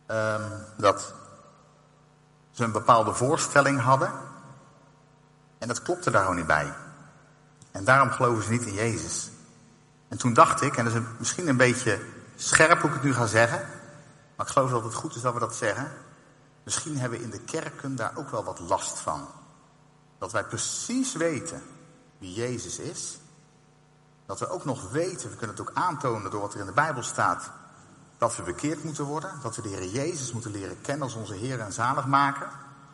dat ze een bepaalde voorstelling hadden. En dat klopte daar gewoon niet bij. En daarom geloven ze niet in Jezus. En toen dacht ik, en dat is misschien een beetje scherp hoe ik het nu ga zeggen, maar ik geloof dat het goed is dat we dat zeggen. Misschien hebben we in de kerken daar ook wel wat last van. Dat wij precies weten wie Jezus is. Dat we ook nog weten, we kunnen het ook aantonen door wat er in de Bijbel staat, dat we bekeerd moeten worden. Dat we de Heer Jezus moeten leren kennen als onze Heer en Zaligmaker.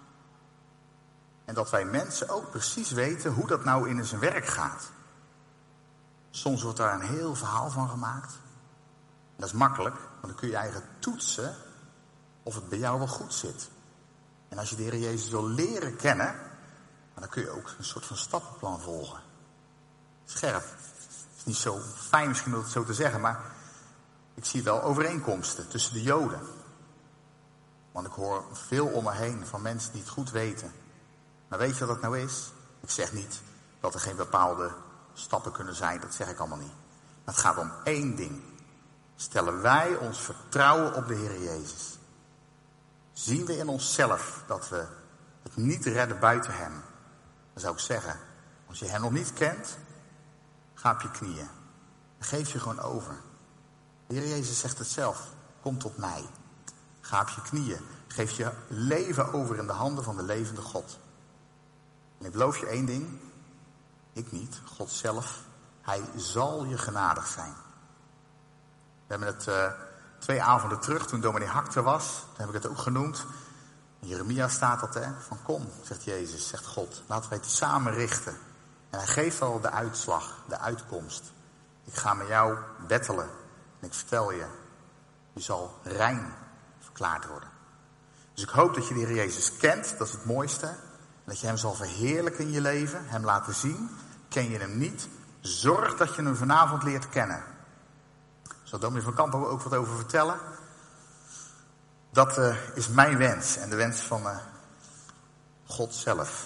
En dat wij mensen ook precies weten hoe dat nou in zijn werk gaat. Soms wordt daar een heel verhaal van gemaakt. Dat is makkelijk, want dan kun je eigenlijk toetsen of het bij jou wel goed zit. En als je de Heer Jezus wil leren kennen, dan kun je ook een soort van stappenplan volgen. Scherp. Het is niet zo fijn misschien om het zo te zeggen, maar ik zie wel overeenkomsten tussen de Joden. Want ik hoor veel om me heen van mensen die het goed weten. Maar weet je wat dat nou is? Ik zeg niet dat er geen bepaalde stappen kunnen zijn, dat zeg ik allemaal niet. Maar het gaat om één ding. Stellen wij ons vertrouwen op de Heer Jezus? Zien we in onszelf dat we het niet redden buiten Hem? Dan zou ik zeggen, als je Hem nog niet kent, ga op je knieën. Geef je gewoon over. De Heer Jezus zegt het zelf. Kom tot mij. Ga op je knieën. Geef je leven over in de handen van de levende God. En ik beloof je één ding. Ik niet. God zelf. Hij zal je genadig zijn. We hebben het 2 avonden terug, toen dominee Hak er was. Toen heb ik het ook genoemd. In Jeremia staat dat, hè. Van kom, zegt Jezus, zegt God. Laten wij het samen richten. En hij geeft al de uitslag, de uitkomst. Ik ga met jou bettelen. En ik vertel je, je zal rein verklaard worden. Dus ik hoop dat je de Heer Jezus kent, dat is het mooiste. En dat je Hem zal verheerlijken in je leven, Hem laten zien. Ken je Hem niet, zorg dat je Hem vanavond leert kennen. Zal dominee van Kampen ook wat over vertellen? Dat is mijn wens en de wens van God zelf.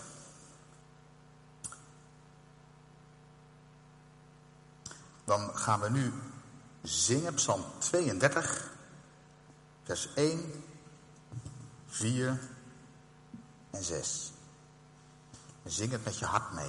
Dan gaan we nu zingen, Psalm 32, vers 1, 4 en 6. En zing het met je hart mee.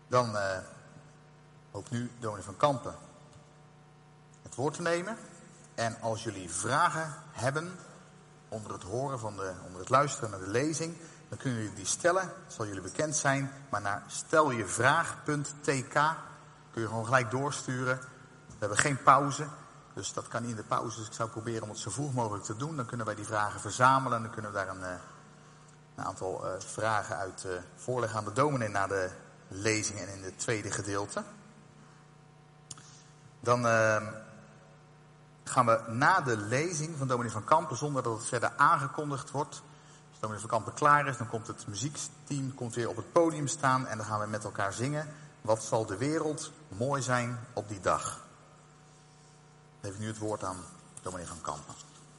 Dan ook nu dominee van Kampen het woord te nemen. En als jullie vragen hebben onder het horen onder het luisteren naar de lezing, dan kunnen jullie die stellen. Het zal jullie bekend zijn. Maar naar steljevraag.tk kun je gewoon gelijk doorsturen. We hebben geen pauze. Dus dat kan niet in de pauze. Dus ik zou proberen om het zo vroeg mogelijk te doen. Dan kunnen wij die vragen verzamelen. En dan kunnen we daar een aantal vragen uit voorleggen aan de dominee na de lezing en in het tweede gedeelte. Dan gaan we na de lezing van dominee van Kampen, zonder dat het verder aangekondigd wordt. Als dominee van Kampen klaar is, dan komt het muziekteam weer op het podium staan. En dan gaan we met elkaar zingen. Wat zal de wereld mooi zijn op die dag? Dan geef ik nu het woord aan dominee van Kampen.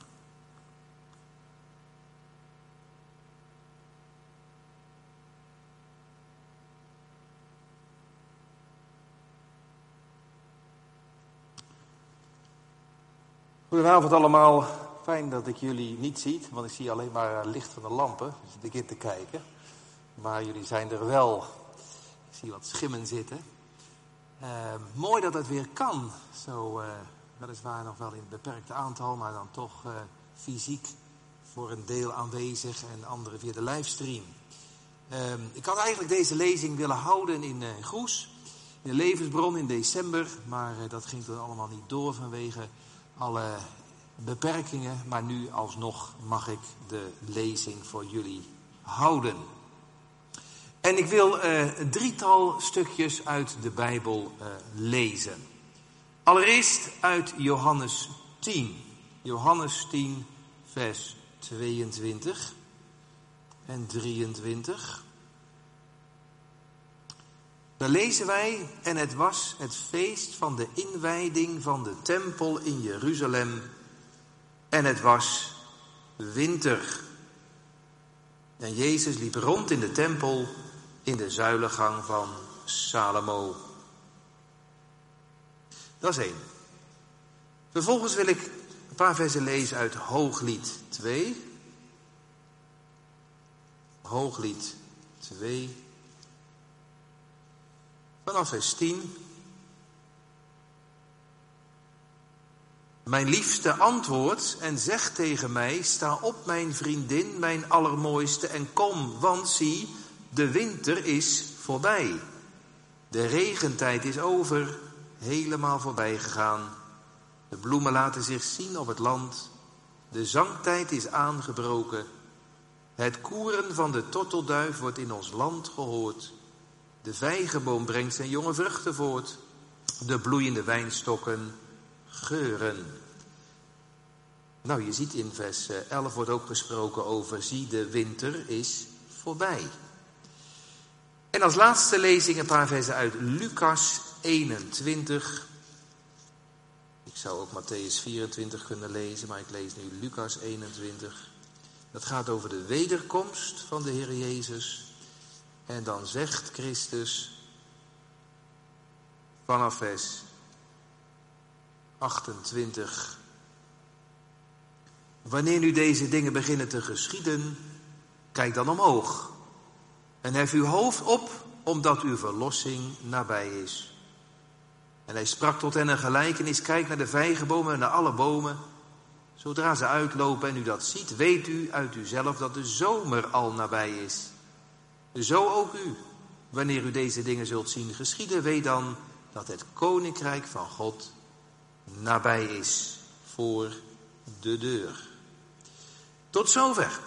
Goedenavond allemaal. Fijn dat ik jullie niet zie, want ik zie alleen maar licht van de lampen. Dus ik begin te kijken. Maar jullie zijn er wel. Ik zie wat schimmen zitten. Mooi dat het weer kan. Zo weliswaar nog wel in een beperkt aantal, maar dan toch fysiek voor een deel aanwezig en anderen via de livestream. Ik had eigenlijk deze lezing willen houden in Goes, in de Levensbron in december. Maar dat ging toen allemaal niet door vanwege alle beperkingen. Maar nu alsnog mag ik de lezing voor jullie houden. En ik wil een drietal stukjes uit de Bijbel lezen. Allereerst uit Johannes 10. Johannes 10 vers 22 en 23. Daar lezen wij: en het was het feest van de inwijding van de tempel in Jeruzalem. En het was winter. En Jezus liep rond in de tempel in de zuilengang van Salomo. Dat is 1. Vervolgens wil ik een paar versen lezen uit Hooglied 2. Hooglied 2. Vanaf vers 10. Mijn liefste antwoordt en zegt tegen mij: sta op, mijn vriendin, mijn allermooiste, en kom, want zie, de winter is voorbij. De regentijd is over, helemaal voorbij gegaan. De bloemen laten zich zien op het land. De zangtijd is aangebroken. Het koeren van de tortelduif wordt in ons land gehoord. De vijgenboom brengt zijn jonge vruchten voort. De bloeiende wijnstokken geuren. Nou, je ziet in vers 11 wordt ook gesproken over: zie, de winter is voorbij. En als laatste lezing een paar versen uit Lucas 21. Ik zou ook Mattheüs 24 kunnen lezen, maar ik lees nu Lucas 21. Dat gaat over de wederkomst van de Heer Jezus. En dan zegt Christus vanaf vers 28. Wanneer nu deze dingen beginnen te geschieden, kijk dan omhoog. En hef uw hoofd op, omdat uw verlossing nabij is. En hij sprak tot hen een gelijkenis: kijk naar de vijgenbomen en naar alle bomen. Zodra ze uitlopen en u dat ziet, weet u uit uzelf dat de zomer al nabij is. Zo ook u. Wanneer u deze dingen zult zien geschieden, weet dan dat het koninkrijk van God nabij is, voor de deur. Tot zover.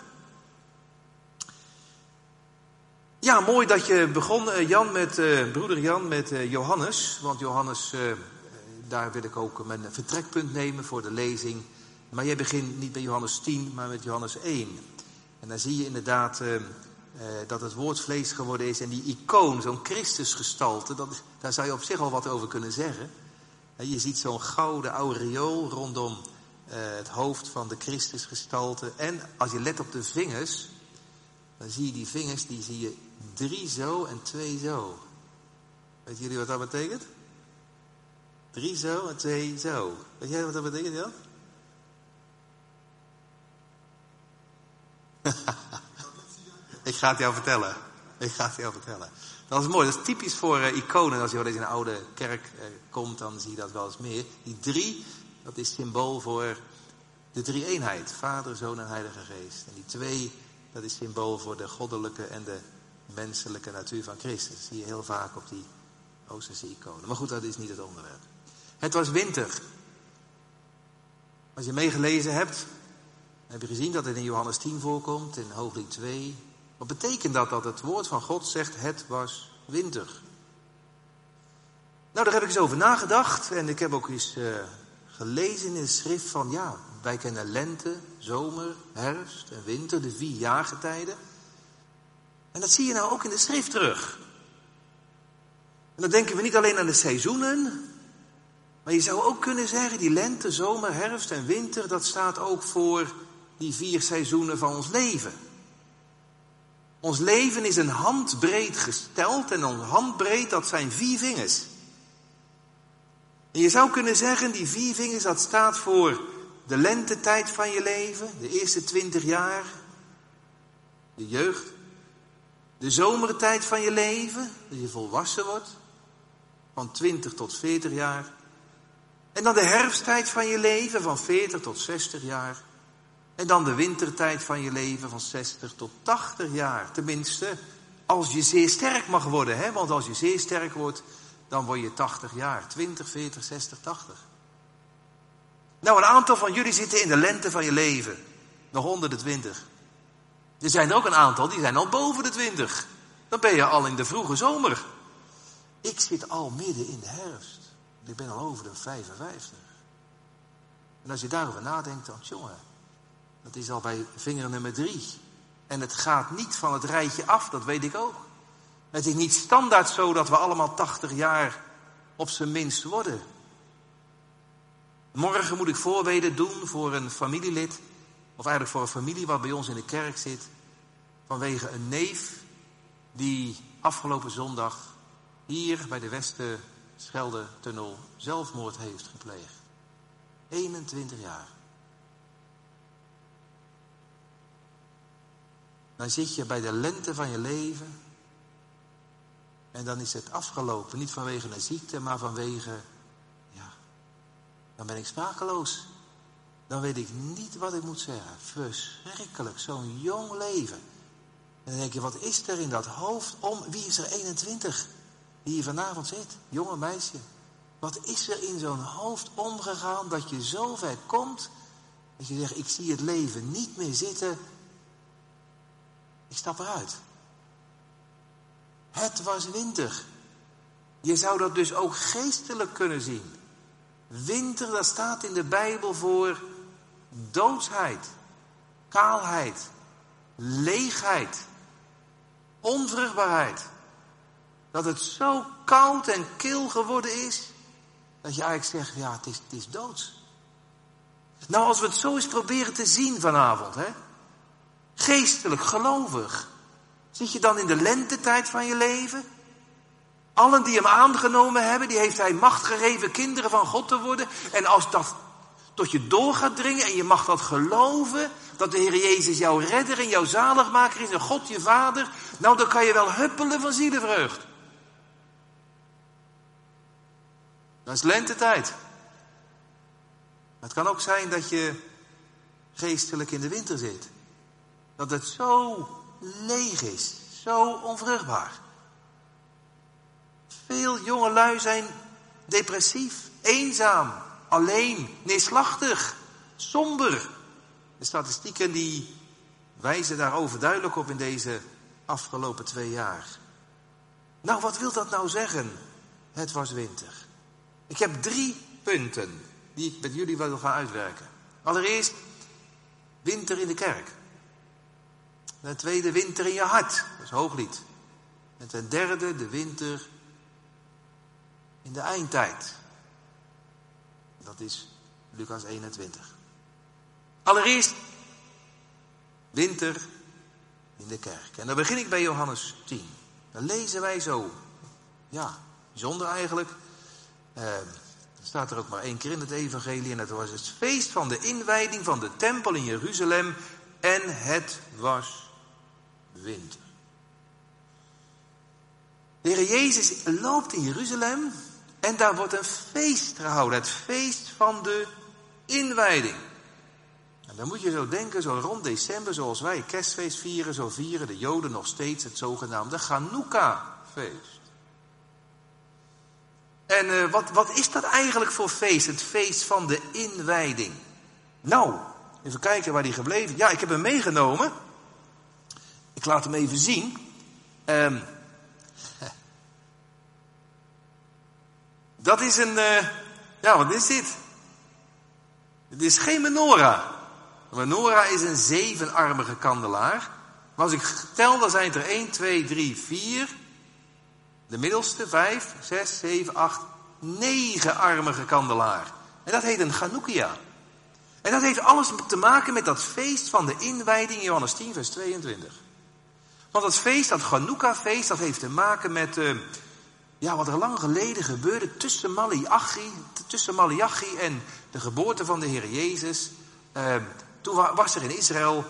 Ja, mooi dat je begon, broeder Jan, met Johannes. Want Johannes, daar wil ik ook mijn vertrekpunt nemen voor de lezing. Maar jij begint niet bij Johannes 10, maar met Johannes 1. En dan zie je inderdaad dat het woord vlees geworden is. En die icoon, zo'n Christusgestalte, daar zou je op zich al wat over kunnen zeggen. Je ziet zo'n gouden aureool rondom het hoofd van de Christusgestalte. En als je let op de vingers, dan zie je die vingers, die zie je 3 zo en 2 zo. Weet jullie wat dat betekent? 3 zo en 2 zo. Weet jij wat dat betekent, Jan? Ik ga het jou vertellen. Dat is mooi, dat is typisch voor iconen. Als je wel eens in een oude kerk komt, dan zie je dat wel eens meer. Die 3, dat is symbool voor de drie-eenheid. Vader, Zoon en Heilige Geest. En die 2, dat is symbool voor de goddelijke en de menselijke natuur van Christus. Dat zie je heel vaak op die Oosterse iconen. Maar goed, dat is niet het onderwerp. Het was winter. Als je meegelezen hebt, heb je gezien dat het in Johannes 10 voorkomt, in Hooglied 2. Wat betekent dat? Dat het woord van God zegt, het was winter. Nou, daar heb ik eens over nagedacht. En ik heb ook eens gelezen in de schrift van, ja, wij kennen lente, zomer, herfst en winter, de 4 jaargetijden. En dat zie je nou ook in de schrift terug. En dan denken we niet alleen aan de seizoenen, maar je zou ook kunnen zeggen, die lente, zomer, herfst en winter, dat staat ook voor die 4 seizoenen van ons leven. Ons leven is een handbreed gesteld en een handbreed, dat zijn 4 vingers. En je zou kunnen zeggen, die 4 vingers, dat staat voor de lentetijd van je leven, de eerste 20 jaar, de jeugd. De zomertijd van je leven, dat je volwassen wordt, van 20 tot 40 jaar. En dan de herfsttijd van je leven, van 40 tot 60 jaar. En dan de wintertijd van je leven, van 60 tot 80 jaar. Tenminste, als je zeer sterk mag worden, hè? Want als je zeer sterk wordt, dan word je 80 jaar. 20, 40, 60, 80. Nou, een aantal van jullie zitten in de lente van je leven. Nog onder de 20. Er zijn er ook een aantal, die zijn al boven de 20. Dan ben je al in de vroege zomer. Ik zit al midden in de herfst. Ik ben al over de 55. En als je daarover nadenkt, dan jongen, dat is al bij vinger nummer 3. En het gaat niet van het rijtje af, dat weet ik ook. Het is niet standaard zo dat we allemaal 80 jaar op zijn minst worden. Morgen moet ik voorbeden doen voor een familielid, of eigenlijk voor een familie wat bij ons in de kerk zit, vanwege een neef die afgelopen zondag hier bij de Westerschelde-tunnel zelfmoord heeft gepleegd. 21 jaar. Dan zit je bij de lente van je leven en dan is het afgelopen. Niet vanwege een ziekte, maar vanwege, ja, dan ben ik sprakeloos. Dan weet ik niet wat ik moet zeggen. Verschrikkelijk, zo'n jong leven. En dan denk je, wat is er in dat hoofd om? Wie is er 21 die hier vanavond zit? Jonge meisje. Wat is er in zo'n hoofd omgegaan dat je zo ver komt, dat je zegt, ik zie het leven niet meer zitten. Ik stap eruit. Het was winter. Je zou dat dus ook geestelijk kunnen zien. Winter, dat staat in de Bijbel voor doodsheid, kaalheid, leegheid, onvruchtbaarheid. Dat het zo koud en kil geworden is, dat je eigenlijk zegt, ja, het is doods. Nou, als we het zo eens proberen te zien vanavond, hè, geestelijk, gelovig, zit je dan in de lentetijd van je leven? Allen die hem aangenomen hebben, die heeft hij macht gegeven kinderen van God te worden. En als dat tot je door gaat dringen en je mag dat geloven, dat de Heer Jezus jouw redder en jouw zaligmaker is en God je vader, nou dan kan je wel huppelen van zielenvreugd. Dat is lentetijd. Maar het kan ook zijn dat je geestelijk in de winter zit. Dat het zo leeg is, zo onvruchtbaar. Veel jongelui zijn depressief, eenzaam, alleen, neerslachtig, somber. De statistieken die wijzen daar overduidelijk op in deze afgelopen 2 jaar. Nou, wat wil dat nou zeggen? Het was winter. Ik heb 3 punten die ik met jullie wil gaan uitwerken. Allereerst, winter in de kerk. Ten tweede, winter in je hart. Dat is Hooglied. En ten derde, de winter in de eindtijd. Dat is Lucas 21. Allereerst, winter in de kerk. En dan begin ik bij Johannes 10. Dan lezen wij zo, ja, bijzonder eigenlijk. Er staat er ook maar 1 keer in het evangelie. En het was het feest van de inwijding van de tempel in Jeruzalem. En het was winter. De Heer Jezus loopt in Jeruzalem en daar wordt een feest gehouden. Het feest van de inwijding. En dan moet je zo denken, zo rond december, zoals wij kerstfeest vieren, zo vieren de Joden nog steeds het zogenaamde Chanukka-feest. En wat is dat eigenlijk voor feest? Het feest van de inwijding. Nou, even kijken waar die gebleven is. Ja, ik heb hem meegenomen. Ik laat hem even zien. Dat is een... wat is dit? Het is geen menorah. Een menorah is een 7-armige kandelaar. Maar als ik tel, dan zijn het er 1, 2, 3, 4... De middelste, 5, 6, 7, 8, 9-armige kandelaar. En dat heet een Chanukkia. En dat heeft alles te maken met dat feest van de inwijding in Johannes 10, vers 22. Want dat feest, dat Chanukka-feest, dat heeft te maken met wat er lang geleden gebeurde tussen Malachi en de geboorte van de Heer Jezus. Toen was er in Israël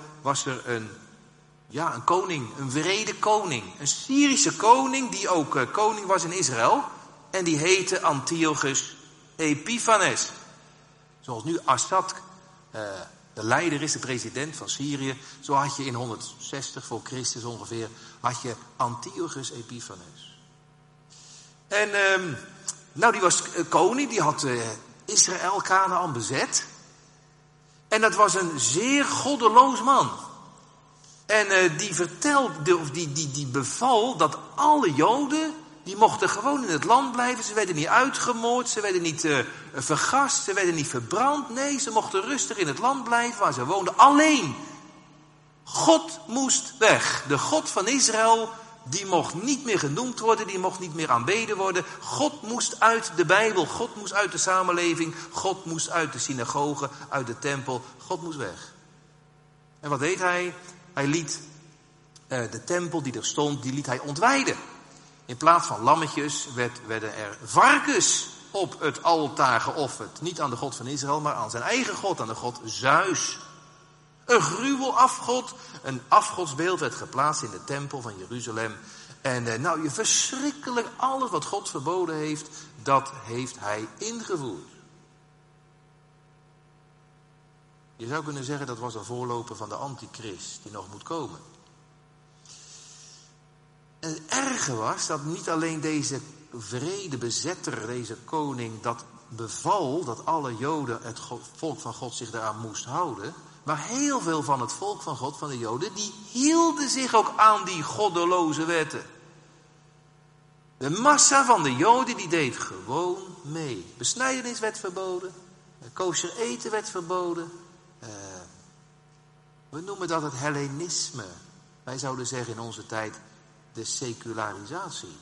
een koning, een wrede koning. Een Syrische koning die ook koning was in Israël. En die heette Antiochus Epiphanes. Zoals nu Assad de leider is, de president van Syrië. Zo had je in 160 voor Christus ongeveer, had je Antiochus Epiphanes. En die was koning, die had Israël, Kanaan bezet. En dat was een zeer goddeloos man. En die beval dat alle Joden, die mochten gewoon in het land blijven. Ze werden niet uitgemoord, ze werden niet vergast, ze werden niet verbrand. Nee, ze mochten rustig in het land blijven waar ze woonden. Alleen, God moest weg. De God van Israël, die mocht niet meer genoemd worden, die mocht niet meer aanbeden worden. God moest uit de Bijbel, God moest uit de samenleving, God moest uit de synagoge, uit de tempel. God moest weg. En wat deed hij? Hij liet de tempel die er stond, die liet hij ontwijden. In plaats van lammetjes werden er varkens op het altaar geofferd. Niet aan de God van Israël, maar aan zijn eigen God, aan de God Zeus. Een gruwelafgod, een afgodsbeeld werd geplaatst in de tempel van Jeruzalem. En je verschrikkelijk, alles wat God verboden heeft, dat heeft hij ingevoerd. Je zou kunnen zeggen dat was een voorloper van de antichrist die nog moet komen. En het erge was dat niet alleen deze wrede bezetter, deze koning, dat beval dat alle Joden, het volk van God, zich daaraan moest houden. Maar heel veel van het volk van God, van de Joden, die hielden zich ook aan die goddeloze wetten. De massa van de Joden die deed gewoon mee. Besnijdenis werd verboden, kosher eten werd verboden. We noemen dat het Hellenisme. Wij zouden zeggen in onze tijd de secularisatie.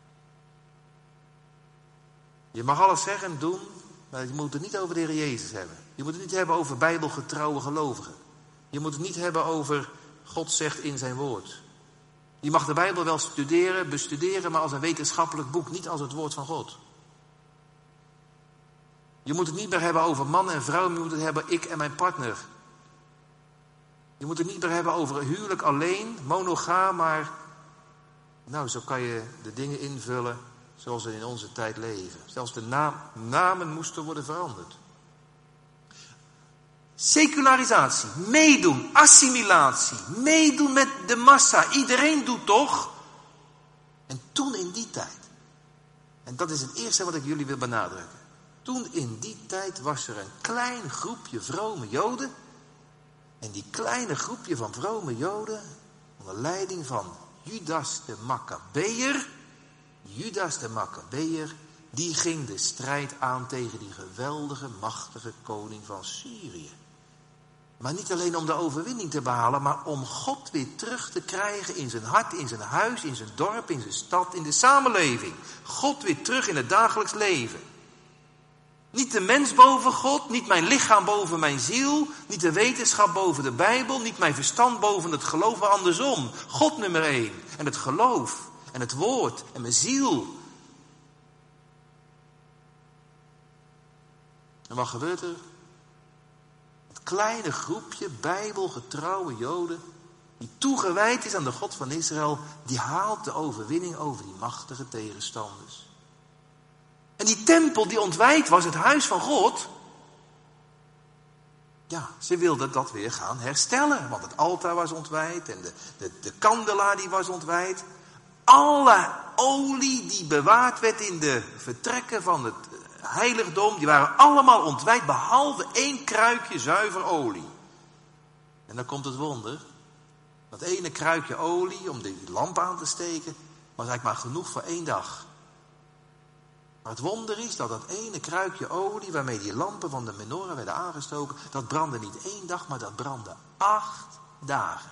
Je mag alles zeggen en doen, maar je moet het niet over de Heer Jezus hebben. Je moet het niet hebben over bijbelgetrouwe gelovigen. Je moet het niet hebben over God zegt in zijn woord. Je mag de Bijbel wel bestuderen, maar als een wetenschappelijk boek, niet als het woord van God. Je moet het niet meer hebben over man en vrouw, maar je moet het hebben ik en mijn partner. Je moet het niet meer hebben over huwelijk alleen, monogaam, maar zo kan je de dingen invullen zoals we in onze tijd leven. Zelfs de namen moesten worden veranderd. Secularisatie, meedoen, assimilatie, meedoen met de massa. Iedereen doet toch? En toen in die tijd, en dat is het eerste wat ik jullie wil benadrukken. Toen in die tijd was er een klein groepje vrome Joden. En die kleine groepje van vrome Joden, onder leiding van Judas de Maccabeër, die ging de strijd aan tegen die geweldige, machtige koning van Syrië. Maar niet alleen om de overwinning te behalen, maar om God weer terug te krijgen in zijn hart, in zijn huis, in zijn dorp, in zijn stad, in de samenleving. God weer terug in het dagelijks leven. Niet de mens boven God, niet mijn lichaam boven mijn ziel, niet de wetenschap boven de Bijbel, niet mijn verstand boven het geloof, maar andersom. God nummer 1 en het geloof en het woord en mijn ziel. En wat gebeurt er? Het kleine groepje bijbelgetrouwe Joden, die toegewijd is aan de God van Israël, die haalt de overwinning over die machtige tegenstanders. En die tempel die ontwijd was, het huis van God, ja, ze wilden dat weer gaan herstellen. Want het altaar was ontwijd en de kandelaar die was ontwijd. Alle olie die bewaard werd in de vertrekken van het heiligdom, die waren allemaal ontwijd, behalve 1 kruikje zuiver olie. En dan komt het wonder. Dat ene kruikje olie om die lamp aan te steken, was eigenlijk maar genoeg voor 1 dag. Maar het wonder is dat dat ene kruikje olie, waarmee die lampen van de menorah werden aangestoken, dat brandde niet 1 dag, maar dat brandde 8 dagen.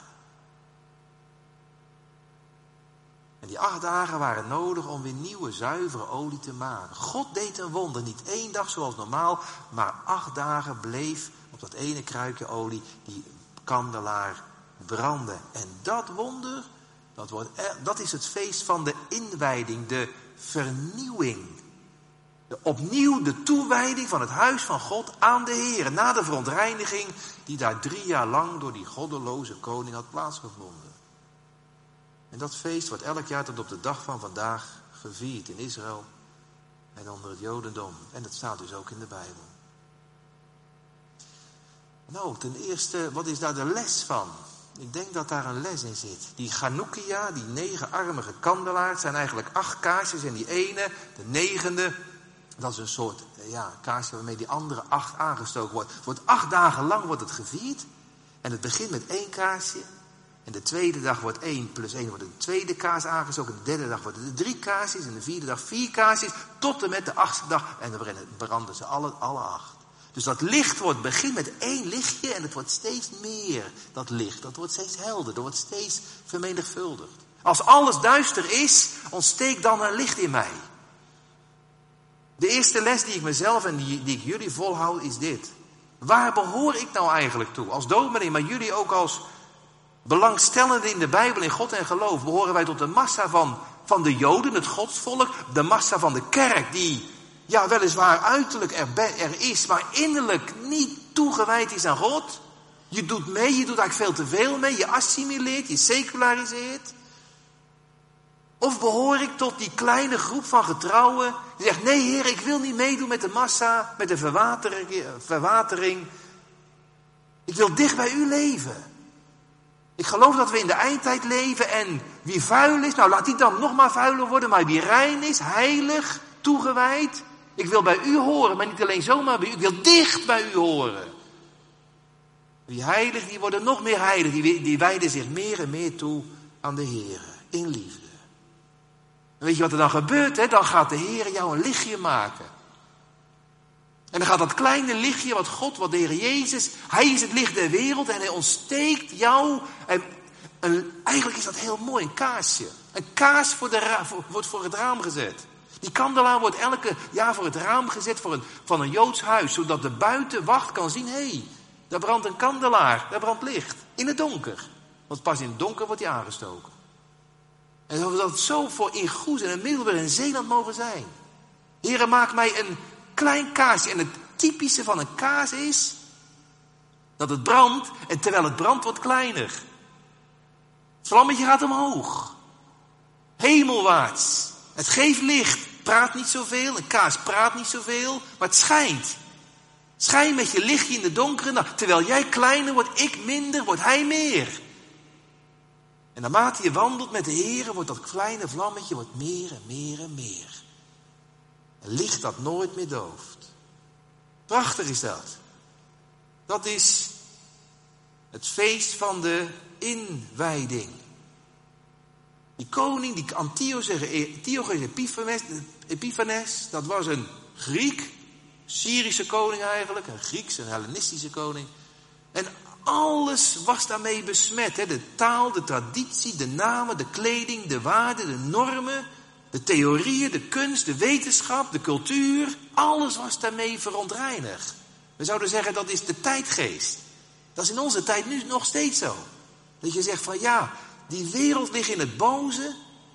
En die 8 dagen waren nodig om weer nieuwe, zuivere olie te maken. God deed een wonder, niet 1 dag zoals normaal, maar 8 dagen bleef op dat ene kruikje olie die kandelaar branden. En dat wonder, dat is het feest van de inwijding, de vernieuwing. Opnieuw de toewijding van het huis van God aan de Heer. Na de verontreiniging die daar 3 jaar lang door die goddeloze koning had plaatsgevonden. En dat feest wordt elk jaar tot op de dag van vandaag gevierd in Israël en onder het Jodendom. En dat staat dus ook in de Bijbel. Nou, ten eerste, wat is daar de les van? Ik denk dat daar een les in zit. Die Chanukkia, die 9-armige kandelaars, zijn eigenlijk 8 kaarsjes. En die ene, de 9e, dat is een soort kaarsje waarmee die andere 8 aangestoken wordt. 8 dagen lang wordt het gevierd. En het begint met 1 kaarsje. En de tweede dag wordt 1 plus 1 wordt een tweede kaars aangestoken. De derde dag worden er 3 kaarsjes. En de vierde dag 4 kaarsjes. Tot en met de 8e dag. En dan branden ze alle 8. Dus dat licht begint met 1 lichtje en het wordt steeds meer. Dat licht, dat wordt steeds helder, dat wordt steeds vermenigvuldigd. Als alles duister is, ontsteekt dan een licht in mij. De eerste les die ik mezelf en die ik jullie volhoud is dit. Waar behoor ik nou eigenlijk toe? Als dominee, maar jullie ook als belangstellenden in de Bijbel, in God en geloof, behoren wij tot de massa van de Joden, het godsvolk, de massa van de kerk die, ja, weliswaar uiterlijk er is, maar innerlijk niet toegewijd is aan God. Je doet mee, je doet eigenlijk veel te veel mee, je assimileert, je seculariseert. Of behoor ik tot die kleine groep van getrouwen die zegt, nee Heer, ik wil niet meedoen met de massa, met de verwatering. Ik wil dicht bij u leven. Ik geloof dat we in de eindtijd leven en wie vuil is, nou laat die dan nog maar vuiler worden, maar wie rein is, heilig, toegewijd. Ik wil bij u horen, maar niet alleen zomaar bij u, ik wil dicht bij u horen. Wie heilig, die worden nog meer heilig, die wijden zich meer en meer toe aan de Heer, in liefde. En weet je wat er dan gebeurt, hè? Dan gaat de Heer jou een lichtje maken. En dan gaat dat kleine lichtje, wat de Heer Jezus, Hij is het licht der wereld en Hij ontsteekt jou. En eigenlijk is dat heel mooi, een kaarsje. Een kaars wordt voor het raam gezet. Die kandelaar wordt elke jaar voor het raam gezet van een Joods huis. Zodat de buitenwacht kan zien, hé, daar brandt een kandelaar, daar brandt licht. In het donker. Want pas in het donker wordt die aangestoken. En dat we dat zo voor in Goes en in Middelburg en Zeeland mogen zijn. Heere, maak mij een klein kaarsje. En het typische van een kaars is dat het brandt en terwijl het brandt wordt kleiner. Het vlammetje gaat omhoog. Hemelwaarts. Het geeft licht. Praat niet zoveel. Een kaars praat niet zoveel. Maar het schijnt. Schijn met je lichtje in de donkere nacht. Terwijl jij kleiner wordt, ik minder, wordt hij meer. En naarmate je wandelt met de Heer, wordt dat kleine vlammetje wordt meer en meer en meer. Een licht dat nooit meer dooft. Prachtig is dat. Dat is het feest van de inwijding. Die koning, die Antiochus Epiphanes, dat was een Griek, Syrische koning eigenlijk, een Griekse, een Hellenistische koning. En alles was daarmee besmet. Hè? De taal, de traditie, de namen, de kleding, de waarden, de normen, de theorieën, de kunst, de wetenschap, de cultuur. Alles was daarmee verontreinigd. We zouden zeggen dat is de tijdgeest. Dat is in onze tijd nu nog steeds zo. Dat je zegt van ja, die wereld ligt in het boze.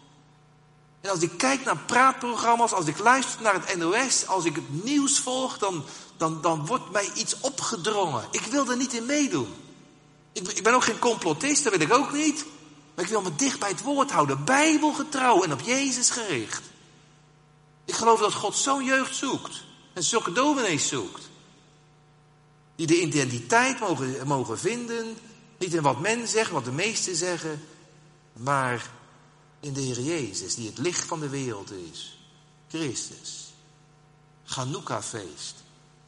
En als ik kijk naar praatprogramma's, als ik luister naar het NOS, als ik het nieuws volg, dan wordt mij iets opgedrongen. Ik wil er niet in meedoen. Ik ben ook geen complotist, dat ben ik ook niet. Maar ik wil me dicht bij het woord houden. Bijbelgetrouw en op Jezus gericht. Ik geloof dat God zo'n jeugd zoekt. En zulke dominees zoekt. Die de identiteit mogen vinden. Niet in wat men zegt, wat de meesten zeggen. Maar in de Heer Jezus, die het licht van de wereld is. Christus. Chanukka-feest.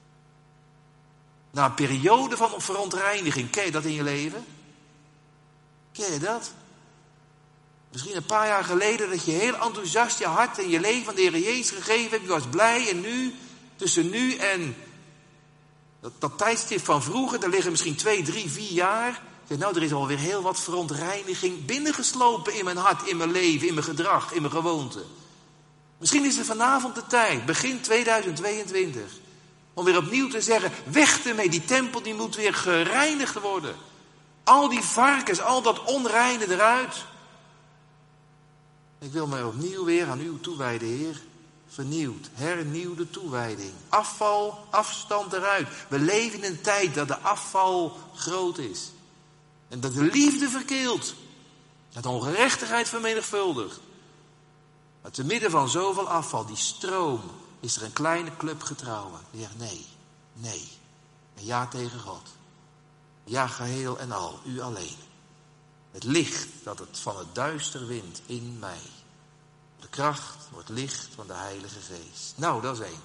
Na een periode van verontreiniging, ken je dat in je leven? Ken je dat? Misschien een paar jaar geleden dat je heel enthousiast je hart en je leven aan de Heer Jezus gegeven hebt. Je was blij en nu, tussen nu en dat tijdstip van vroeger, daar liggen misschien 2, 3, 4 jaar. Nou, er is alweer heel wat verontreiniging binnengeslopen in mijn hart, in mijn leven, in mijn gedrag, in mijn gewoonte. Misschien is het vanavond de tijd, begin 2022, om weer opnieuw te zeggen, weg ermee, die tempel die moet weer gereinigd worden. Al die varkens, al dat onreine eruit. Ik wil mij opnieuw weer aan u toewijden, Heer. Vernieuwd, hernieuwde toewijding. Afval, afstand eruit. We leven in een tijd dat de afval groot is. En dat de liefde verkeelt. Dat de ongerechtigheid vermenigvuldigt. Maar te midden van zoveel afval, die stroom, is er een kleine club getrouwen. Die zegt nee. En ja tegen God. Ja geheel en al, u alleen. Het licht dat het van het duister wint in mij. De kracht wordt licht van de Heilige Geest. Nou, dat is 1.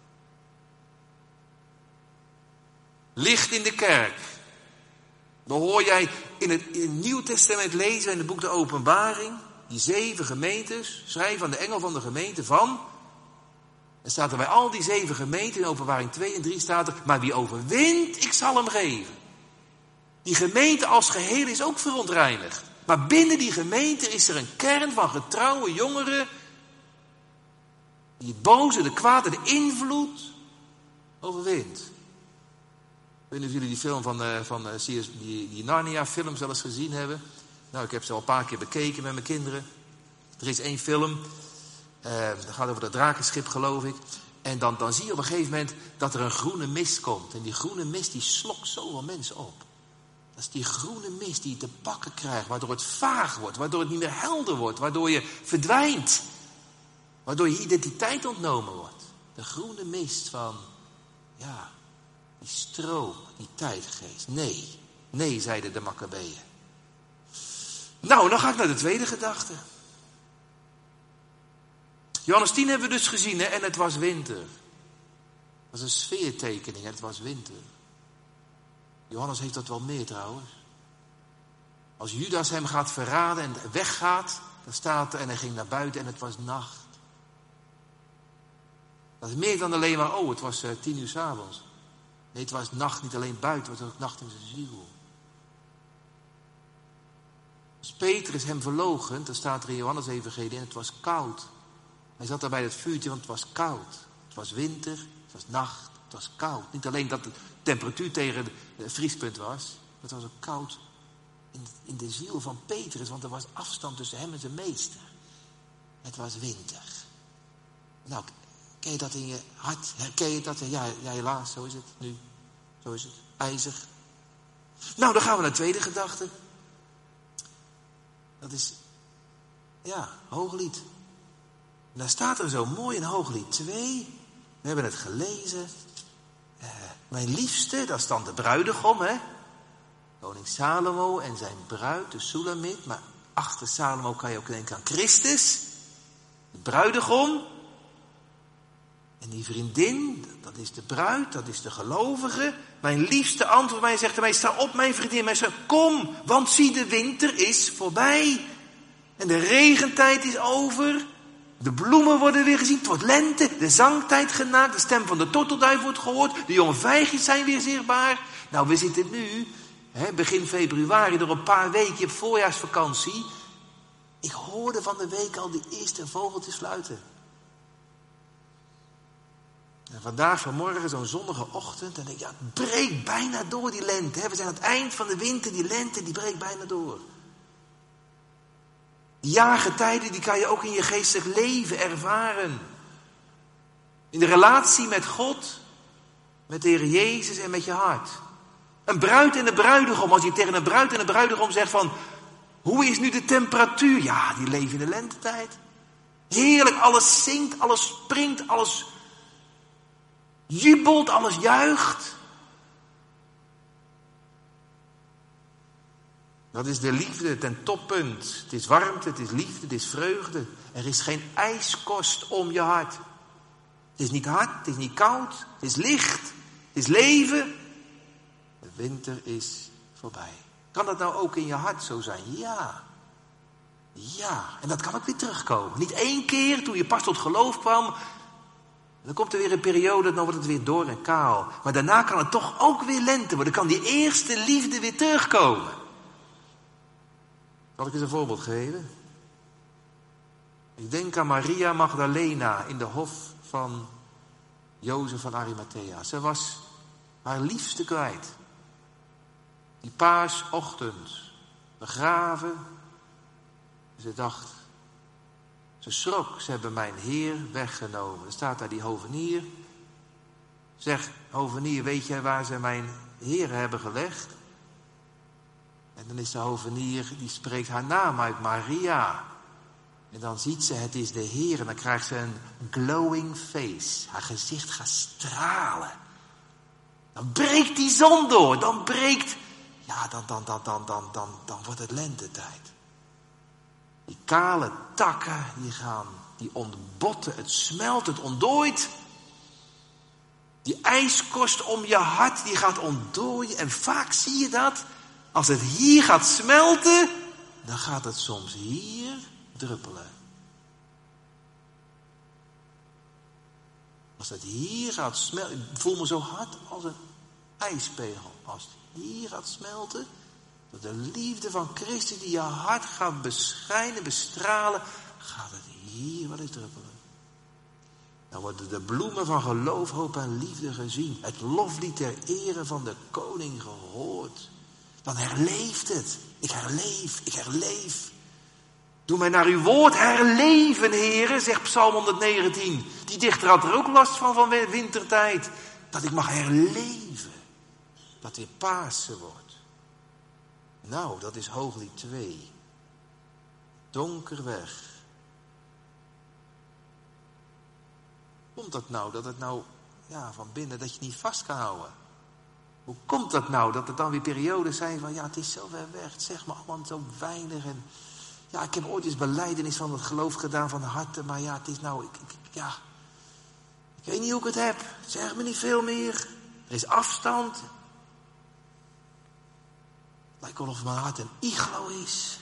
Licht in de kerk. Dan hoor jij in het Nieuw Testament lezen in het boek de Openbaring. Die 7 gemeentes, schrijven aan de engel van de gemeente van. En staat er bij al die 7 gemeenten, in Openbaring 2 en 3 staat er. Maar wie overwint, ik zal hem geven. Die gemeente als geheel is ook verontreinigd. Maar binnen die gemeente is er een kern van getrouwe jongeren. Die het boze, de kwade, de invloed overwint. Ik weet niet of jullie die film van die Narnia-film wel eens gezien hebben. Nou, ik heb ze al een paar keer bekeken met mijn kinderen. Er is 1 film. Dat gaat over dat drakenschip, geloof ik. En dan zie je op een gegeven moment dat er een groene mist komt. En die groene mist die slokt zoveel mensen op. Dat is die groene mist die je te pakken krijgt. Waardoor het vaag wordt. Waardoor het niet meer helder wordt. Waardoor je verdwijnt. Waardoor je identiteit ontnomen wordt. De groene mist van, ja, die stroom, die tijdgeest. Nee, zeiden de Makkabeeën. Nou, dan ga ik naar de tweede gedachte. Johannes 10 hebben we dus gezien, hè? En het was winter. Dat was een sfeertekening, en het was winter. Johannes heeft dat wel meer trouwens. Als Judas hem gaat verraden en weggaat, dan staat er en hij ging naar buiten en het was nacht. Dat is meer dan alleen maar, het was 10 uur 's avonds. Nee, het was nacht, niet alleen buiten, het was ook nacht in zijn ziel. Als Petrus hem verloochent, dan staat er in Johannes evangelie en het was koud. Hij zat daar bij het vuurtje, want het was koud. Het was winter, het was nacht, het was koud. Niet alleen dat de temperatuur tegen het vriespunt was, maar het was ook koud in de ziel van Petrus, want er was afstand tussen hem en zijn meester. Het was winter. Nou, ken je dat in je hart? Herken je dat? Ja, helaas, zo is het nu. Zo is het. IJzig. Nou, dan gaan we naar de tweede gedachte. Dat is, Hooglied. En daar staat er zo mooi in Hooglied 2. We hebben het gelezen. Mijn liefste, dat is dan de bruidegom, hè. Koning Salomo en zijn bruid, de Sulamit. Maar achter Salomo kan je ook denken aan Christus. De bruidegom. En die vriendin, dat is de bruid, dat is de gelovige. Mijn liefste antwoordt mij en zegt mij, sta op mijn vriendin. Mij zegt, kom, want zie de winter is voorbij. En de regentijd is over. De bloemen worden weer gezien, het wordt lente. De zangtijd genaakt, de stem van de tortelduif wordt gehoord. De jonge vijgjes zijn weer zichtbaar. Nou, we zitten nu, begin februari, door een paar weken op voorjaarsvakantie. Ik hoorde van de week al die eerste vogeltjes fluiten. En vanmorgen, zo'n zonnige ochtend, en denk ik, het breekt bijna door die lente. We zijn aan het eind van de winter, die lente, die breekt bijna door. Die jaargetijden, die kan je ook in je geestelijk leven ervaren. In de relatie met God, met de Heer Jezus en met je hart. Een bruid en een bruidegom, als je tegen een bruid en een bruidegom zegt van, hoe is nu de temperatuur? Ja, die leven in de lentetijd. Heerlijk, alles zingt, alles springt, alles jubelt, alles juicht. Dat is de liefde ten toppunt. Het is warmte, het is liefde, het is vreugde. Er is geen ijskost om je hart. Het is niet hard, het is niet koud, het is licht, het is leven. De winter is voorbij. Kan dat nou ook in je hart zo zijn? Ja. Ja, en dat kan ook weer terugkomen. Niet één keer toen je pas tot geloof kwam. Dan komt er weer een periode, dan wordt het weer dor en kaal. Maar daarna kan het toch ook weer lente worden. Dan kan die eerste liefde weer terugkomen. Zal ik eens een voorbeeld geven? Ik denk aan Maria Magdalena in de hof van Jozef van Arimathea. Ze was haar liefste kwijt. Die paasochtend, begraven. Ze dacht, ze schrok, ze hebben mijn Heer weggenomen. Er staat daar die hovenier. Zeg, hovenier, weet jij waar ze mijn Heer hebben gelegd? En dan is de hovenier, die spreekt haar naam uit, Maria. En dan ziet ze, het is de Heer. En dan krijgt ze een glowing face. Haar gezicht gaat stralen. Dan breekt die zon door. Dan breekt, ja, dan wordt het lentetijd. Die kale takken, die ontbotten, het smelt, het ontdooit. Die ijskost om je hart, die gaat ontdooien. En vaak zie je dat, als het hier gaat smelten, dan gaat het soms hier druppelen. Als het hier gaat smelten, ik voel me zo hard als een ijspegel. Als het hier gaat smelten, dat de liefde van Christus die je hart gaat beschijnen, bestralen, gaat het hier wel eens druppelen. Dan worden de bloemen van geloof, hoop en liefde gezien. Het loflied ter ere van de koning gehoord. Dan herleeft het. Ik herleef. Doe mij naar uw woord herleven, heren, zegt Psalm 119. Die dichter had er ook last van wintertijd. Dat ik mag herleven. Dat weer Pasen wordt. Nou, dat is Hooglied 2. Donker weg. Komt dat nou, dat het nou, ja, van binnen, dat je niet vast kan houden? Hoe komt dat nou, dat er dan weer periodes zijn van, ja, het is zo ver weg, het zegt me allemaal zo weinig. En ja, ik heb ooit eens belijdenis van het geloof gedaan van harte, maar ja, het is nou, ik weet niet hoe ik het heb. Zeg me niet veel meer. Er is afstand. Lijkt wel of mijn hart een iglo is.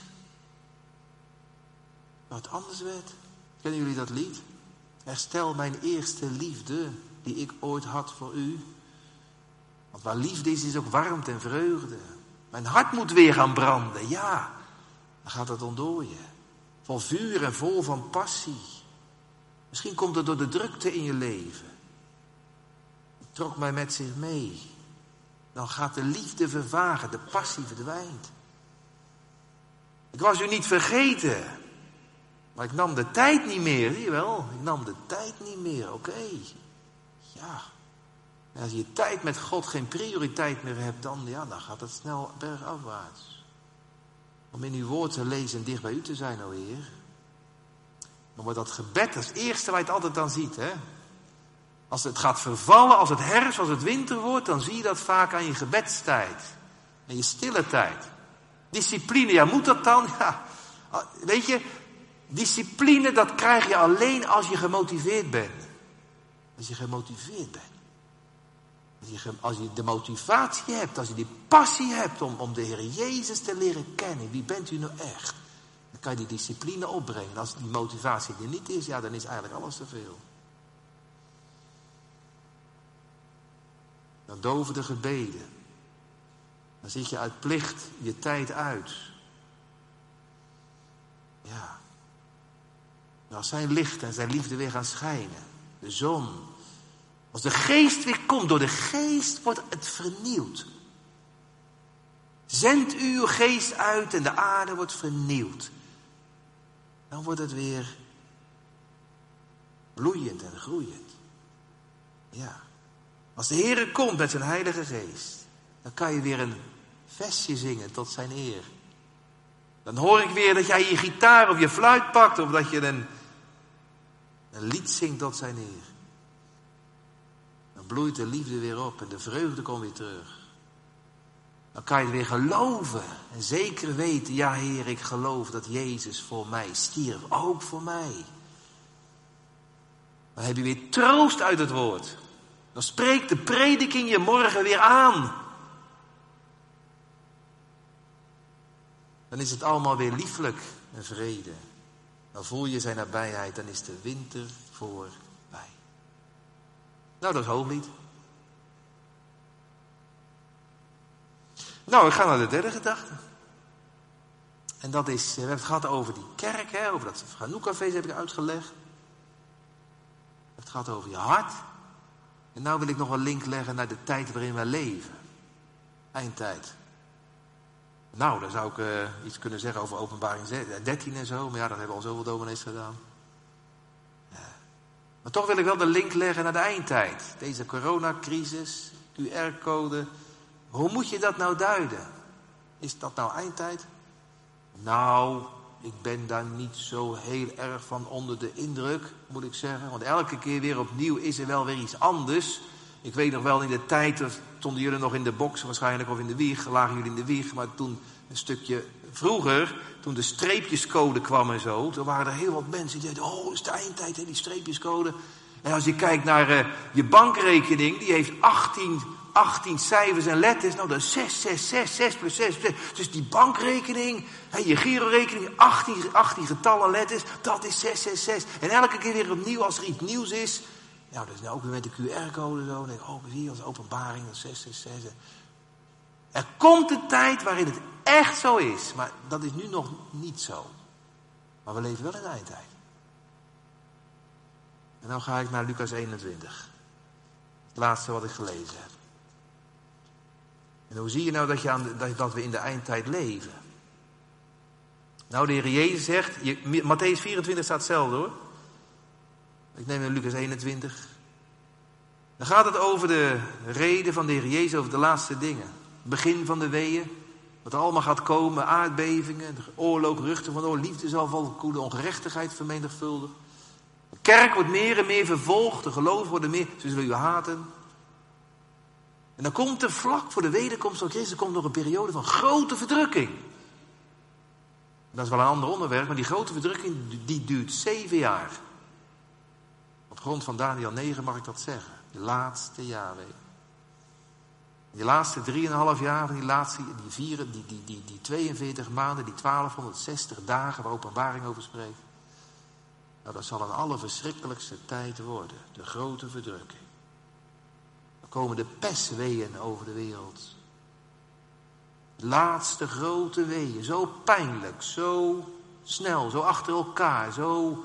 Maar het anders werd. Kennen jullie dat lied? Herstel mijn eerste liefde die ik ooit had voor u. Want waar liefde is ook warmte en vreugde. Mijn hart moet weer gaan branden, ja. Dan gaat het ontdooien. Vol vuur en vol van passie. Misschien komt het door de drukte in je leven. Het trok mij met zich mee. Dan gaat de liefde vervagen, de passie verdwijnt. Ik was u niet vergeten. Maar ik nam de tijd niet meer, zie je wel? Ik nam de tijd niet meer, oké. Ja. En als je tijd met God geen prioriteit meer hebt, dan gaat het snel bergafwaarts. Om in uw woord te lezen en dicht bij u te zijn, o Heer. Dan wordt dat gebed als eerste waar je het altijd dan ziet, hè. Als het gaat vervallen, als het herfst, als het winter wordt, dan zie je dat vaak aan je gebedstijd. En je stille tijd. Discipline, ja, moet dat dan? Ja, weet je, discipline, dat krijg je alleen als je gemotiveerd bent. Als je gemotiveerd bent. Als je de motivatie hebt, als je die passie hebt om de Heer Jezus te leren kennen. Wie bent u nou echt? Dan kan je die discipline opbrengen. Als die motivatie er niet is, ja, dan is eigenlijk alles te veel. Dan doven de gebeden. Dan zit je uit plicht je tijd uit. Ja. Nou, als zijn licht en zijn liefde weer gaan schijnen. De zon. Als de geest weer komt, door de geest wordt het vernieuwd. Zend uw geest uit en de aarde wordt vernieuwd. Dan wordt het weer bloeiend en groeiend. Ja. Als de Heere komt met zijn heilige geest, Dan kan je weer een versje zingen tot zijn eer. Dan hoor ik weer dat jij je gitaar of je fluit pakt. Of dat je een lied zingt tot zijn eer. Dan bloeit de liefde weer op en de vreugde komt weer terug. Dan kan je weer geloven en zeker weten, ja Heer, ik geloof dat Jezus voor mij stierf, ook voor mij. Dan heb je weer troost uit het woord. Dan spreekt de prediking je morgen weer aan. Dan is het allemaal weer lieflijk en vrede. Dan voel je zijn nabijheid, dan is de winter voorbij. Nou, dat is Hooglied. Nou, ik ga naar de derde gedachte. En dat is, we hebben het gehad over die kerk, hè, over dat Hanukkah-feest heb ik uitgelegd. We hebben het gehad over je hart. En nou wil ik nog een link leggen naar de tijd waarin wij leven. Eindtijd. Nou, dan zou ik iets kunnen zeggen over Openbaring 13 en zo. Maar ja, dat hebben al zoveel dominees gedaan. Ja. Maar toch wil ik wel de link leggen naar de eindtijd. Deze coronacrisis, QR-code. Hoe moet je dat nou duiden? Is dat nou eindtijd? Nou, ik ben daar niet zo heel erg van onder de indruk, moet ik zeggen. Want elke keer weer opnieuw is er wel weer iets anders. Ik weet nog wel in de tijd, stonden jullie nog in de box waarschijnlijk, of in de wieg, lagen jullie in de wieg. Maar toen een stukje vroeger, toen de streepjescode kwam en zo, toen waren er heel wat mensen die zeiden, oh, dat is de eindtijd, hè, die streepjescode. En als je kijkt naar je bankrekening, die heeft 18 cijfers en letters. Nou, dat is 6, 6 plus 6. Dus die bankrekening, je girorekening, 18 getallen letters, dat is 6. En elke keer weer opnieuw als er iets nieuws is. Nou, dat is nou ook weer met de QR-code zo. Dan denk ik, oh, hier als openbaring, dat is 6. Er komt een tijd waarin het echt zo is. Maar dat is nu nog niet zo. Maar we leven wel in de eindtijd. En nou ga ik naar Lucas 21. Het laatste wat ik gelezen heb. En hoe zie je nou dat we in de eindtijd leven? Nou, de Heer Jezus zegt, Mattheüs 24 staat hetzelfde hoor. Ik neem nu Lucas 21. Dan gaat het over de reden van de Heer Jezus, over de laatste dingen. Begin van de weeën, wat er allemaal gaat komen, aardbevingen, oorlog, geruchten van oorlog, liefde zal volkomen, ongerechtigheid vermenigvuldigen. De kerk wordt meer en meer vervolgd, de gelovigen worden meer, ze zullen u haten. En dan komt er vlak voor de wederkomst van Christus komt nog een periode van grote verdrukking. Dat is wel een ander onderwerp, maar die grote verdrukking die duurt 7 jaar. Op grond van Daniel 9 mag ik dat zeggen. De laatste jaarweek. Die laatste 3,5 jaar van die 42 maanden, die 1260 dagen waar Openbaring over spreekt. Nou, dat zal een allerverschrikkelijkste tijd worden. De grote verdrukking. Dan komen de pestweeën over de wereld. De laatste grote weeën. Zo pijnlijk, zo snel, zo achter elkaar, zo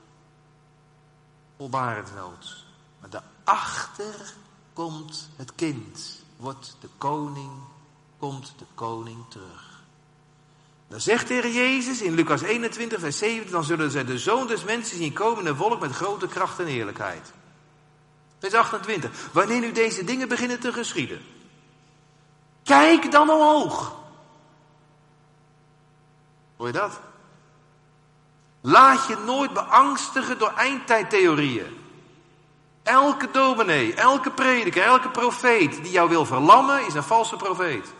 vol barensnood. Maar daarachter komt het kind. Komt de koning terug. Dan zegt de Heer Jezus in Lucas 21 vers 7, dan zullen zij de Zoon des Mensen zien komen in een volk met grote kracht en eerlijkheid. Vers 28, wanneer nu deze dingen beginnen te geschieden, kijk dan omhoog. Hoor je dat? Laat je nooit beangstigen door eindtijdtheorieën. Elke dominee, elke prediker, elke profeet die jou wil verlammen, is een valse profeet.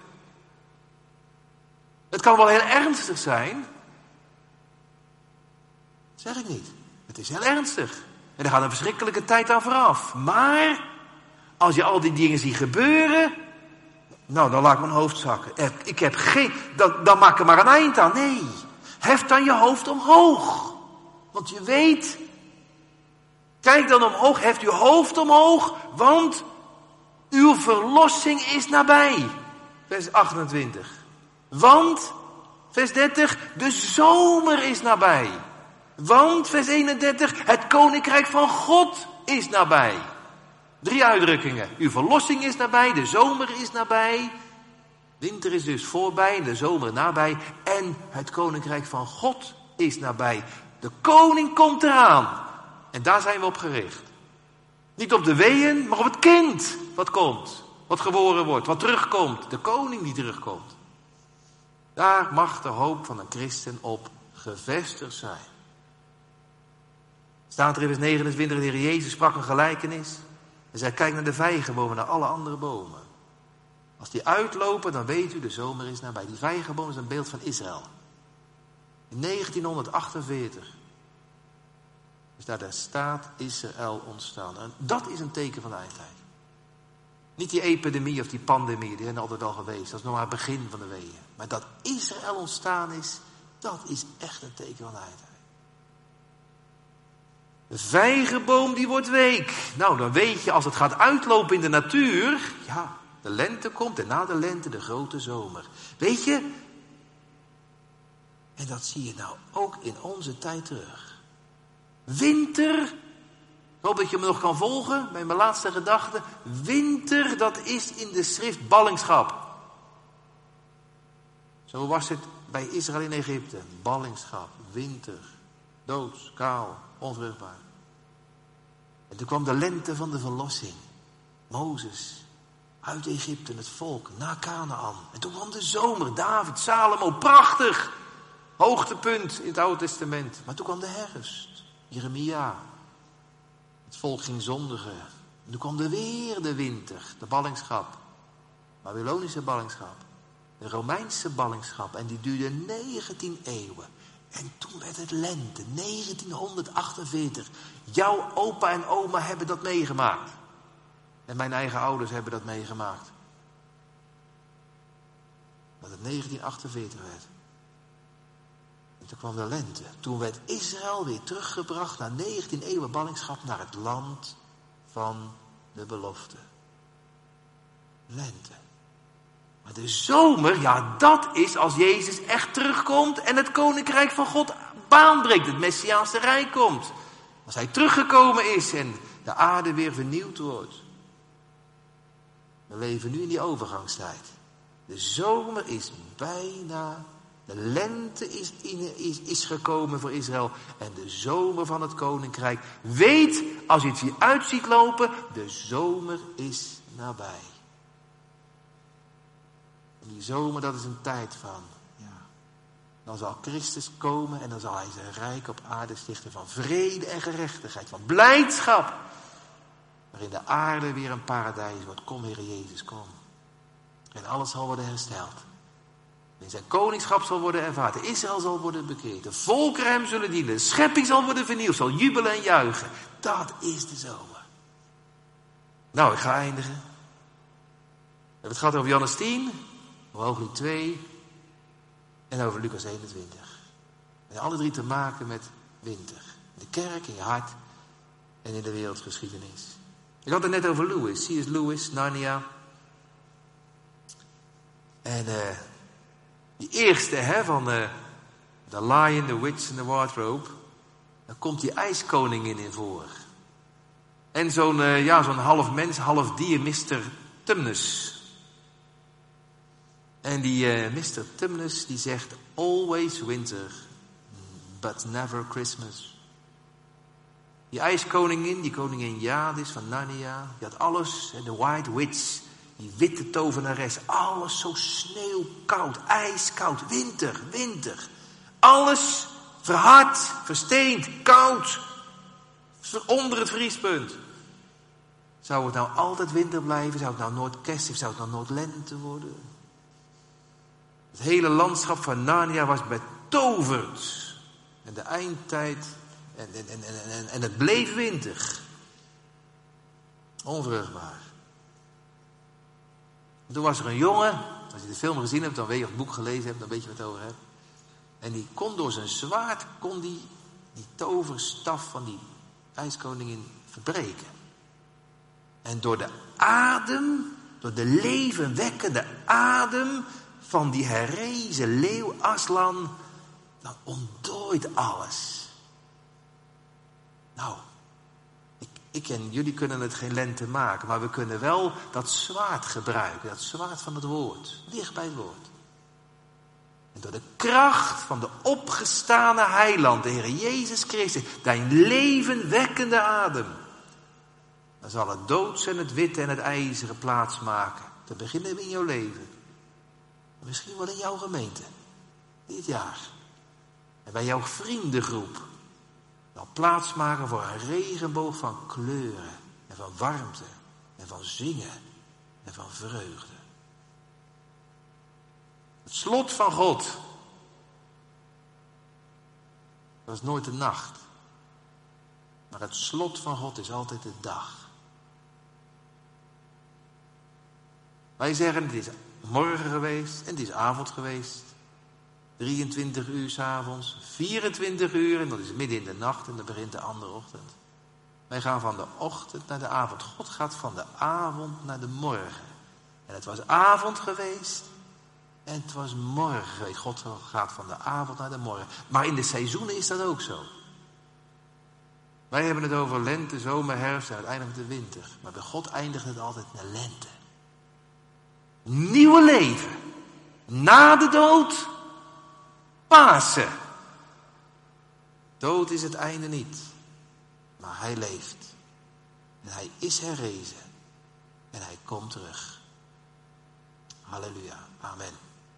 Het kan wel heel ernstig zijn. Dat zeg ik niet. Het is heel ernstig. En er gaat een verschrikkelijke tijd aan vooraf. Maar, als je al die dingen ziet gebeuren, nou, dan laat ik mijn hoofd zakken. Ik heb geen, dan maak er maar een eind aan. Nee, hef dan je hoofd omhoog. Want je weet, kijk dan omhoog, heft uw hoofd omhoog, want uw verlossing is nabij. Vers 28. Want, vers 30, de zomer is nabij. Want, vers 31, het koninkrijk van God is nabij. 3 uitdrukkingen. Uw verlossing is nabij, de zomer is nabij. Winter is dus voorbij en de zomer nabij. En het koninkrijk van God is nabij. De koning komt eraan. En daar zijn we op gericht. Niet op de weeën, maar op het kind wat komt. wat geboren wordt, wat terugkomt. De koning die terugkomt. Daar mag de hoop van een christen op gevestigd zijn. Staat er in vers 29, de Heer Jezus sprak een gelijkenis. En zei, kijk naar de vijgenbomen, naar alle andere bomen. Als die uitlopen, dan weet u, de zomer is nabij. Die vijgenboom is een beeld van Israël. In 1948 is daar de staat Israël ontstaan. En dat is een teken van de eindtijd. Niet die epidemie of die pandemie, die zijn altijd al geweest. Dat is nog maar het begin van de weeën. Maar dat Israël ontstaan is, dat is echt een teken van de eindtijd. De vijgenboom die wordt week. Nou, dan weet je, als het gaat uitlopen in de natuur, ja, de lente komt en na de lente de grote zomer. Weet je? En dat zie je nou ook in onze tijd terug. Winter, ik hoop dat je me nog kan volgen bij mijn laatste gedachte. Winter, dat is in de schrift ballingschap. Zo was het bij Israël in Egypte. Ballingschap, winter, doods, kaal, onvruchtbaar. En toen kwam de lente van de verlossing. Mozes, uit Egypte, het volk, naar Kanaan. En toen kwam de zomer, David, Salomo, prachtig. Hoogtepunt in het Oude Testament. Maar toen kwam de herfst, Jeremia. Het volk ging zondigen. En toen kwam er weer de winter, de ballingschap. Babylonische ballingschap. De Romeinse ballingschap. En die duurde 19 eeuwen. En toen werd het lente, 1948. Jouw opa en oma hebben dat meegemaakt. En mijn eigen ouders hebben dat meegemaakt. Dat het 1948 werd. En toen kwam de lente. Toen werd Israël weer teruggebracht na 19 eeuwen ballingschap naar het land van de belofte. Lente. Maar de zomer, ja, dat is als Jezus echt terugkomt en het koninkrijk van God baanbreekt. Het Messiaanse Rijk komt. Als hij teruggekomen is en de aarde weer vernieuwd wordt. We leven nu in die overgangstijd. De zomer is bijna, de lente is gekomen voor Israël. En de zomer van het koninkrijk. Weet, als je het hier uit ziet lopen, de zomer is nabij. En die zomer, dat is een tijd van, ja, dan zal Christus komen en dan zal hij zijn rijk op aarde stichten van vrede en gerechtigheid, van blijdschap. Waarin de aarde weer een paradijs wordt. Kom, Heer Jezus, kom. En alles zal worden hersteld. En zijn koningschap zal worden ervaren. Israël zal worden bekeerd. De volkeren hem zullen dienen. De schepping zal worden vernieuwd. Zal jubelen en juichen. Dat is de zomer. Nou, ik ga eindigen. We hebben het gehad over Johannes 10. Over Hooglied 2. En over Lucas 21. En alle drie te maken met winter. In de kerk, in je hart. En in de wereldgeschiedenis. Ik had het net over Lewis. C.S. Lewis, Narnia. En die eerste van The Lion, The Witch and the Wardrobe. Daar komt die ijskoningin in voor. En zo'n half mens, half dier, Mr. Tumnus. En die Mr. Tumnus die zegt, always winter, but never Christmas. Die ijskoningin, die koningin Jadis van Narnia, die had alles, de White Witch, die witte tovenares, alles zo sneeuwkoud, ijskoud, winter. Alles verhard, versteend, koud, onder het vriespunt. Zou het nou altijd winter blijven? Zou het nou nooit kerst of zou het nou nooit lente worden? Het hele landschap van Narnia was betoverd. En de eindtijd, en het bleef winter. Onvruchtbaar. En toen was er een jongen, als je de film gezien hebt, dan weet je, of het boek gelezen hebt, dan weet je wat het over hebt. En die kon door zijn zwaard, die toverstaf van die ijskoningin verbreken. En door de adem, door de levenwekkende adem van die herrezen leeuw Aslan, dan ontdooit alles. Nou, ik en jullie kunnen het geen lente maken, maar we kunnen wel dat zwaard gebruiken, dat zwaard van het woord, dicht bij het woord. En door de kracht van de opgestane heiland, de Heer Jezus Christus, dein levenwekkende adem, Dan zal het doods en het witte en het ijzeren plaats maken. Te beginnen in jouw leven. Misschien wel in jouw gemeente. Dit jaar. En bij jouw vriendengroep. Dan plaats maken voor een regenboog van kleuren. En van warmte. En van zingen. En van vreugde. Het slot van God. Dat is nooit de nacht. Maar het slot van God is altijd de dag. Wij zeggen het is morgen geweest en het is avond geweest. 23 uur 's avonds, 24 uur en dan is het midden in de nacht en dan begint de andere ochtend. Wij gaan van de ochtend naar de avond. God gaat van de avond naar de morgen. En het was avond geweest en het was morgen geweest. God gaat van de avond naar de morgen. Maar in de seizoenen is dat ook zo. Wij hebben het over lente, zomer, herfst en uiteindelijk de winter. Maar bij God eindigt het altijd naar lente. Nieuwe leven. Na de dood. Pasen. Dood is het einde niet. Maar hij leeft. En hij is herrezen. En hij komt terug. Halleluja. Amen.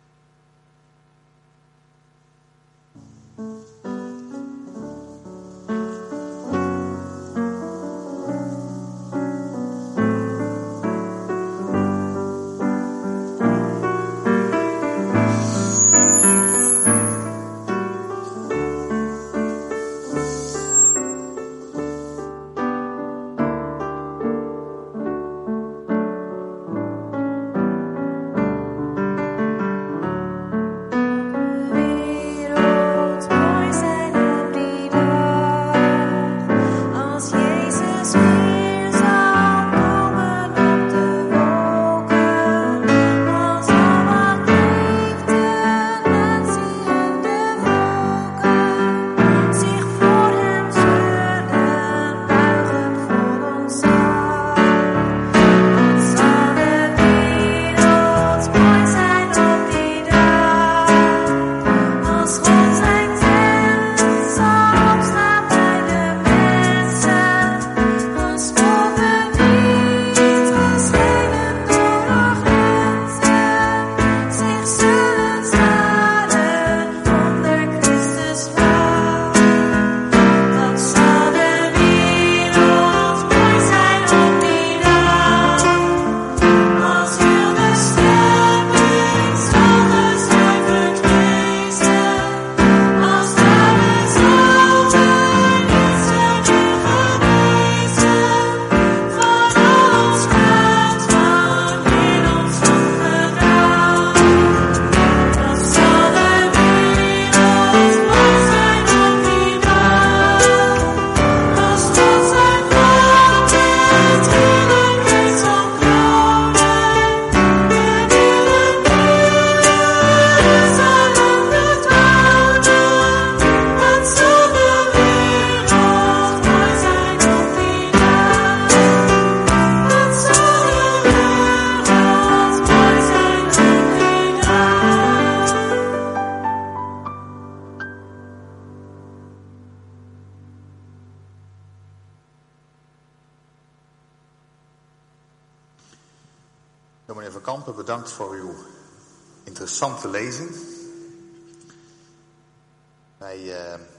Meneer Van Kampen, bedankt voor uw interessante lezing. Wij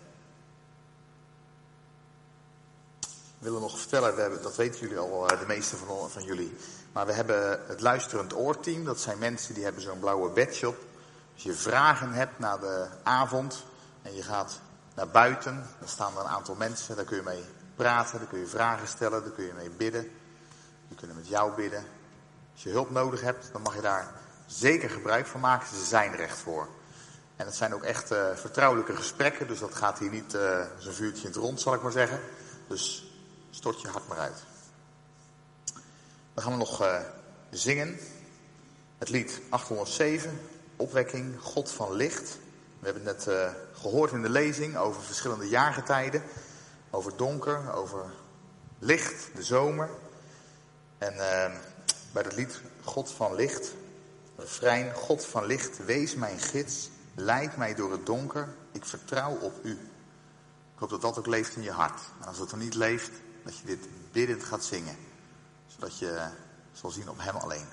willen nog vertellen, dat weten jullie al, de meeste van jullie. Maar we hebben het luisterend oorteam. Dat zijn mensen die hebben zo'n blauwe badge op. Als je vragen hebt na de avond en je gaat naar buiten, dan staan er een aantal mensen. Daar kun je mee praten, daar kun je vragen stellen, daar kun je mee bidden. Die kunnen met jou bidden. Als je hulp nodig hebt, dan mag je daar zeker gebruik van maken. Ze zijn er echt voor. En het zijn ook echt vertrouwelijke gesprekken. Dus dat gaat hier niet zo'n vuurtje in het rond, zal ik maar zeggen. Dus stort je hart maar uit. Dan gaan we nog zingen. Het lied 807, Opwekking, God van licht. We hebben het net gehoord in de lezing over verschillende jaargetijden. Over donker, over licht, de zomer. En bij dat lied God van licht, refrein, God van licht, wees mijn gids, leid mij door het donker, ik vertrouw op u. Ik hoop dat dat ook leeft in je hart. En als dat er niet leeft, dat je dit biddend gaat zingen. Zodat je zal zien op hem alleen.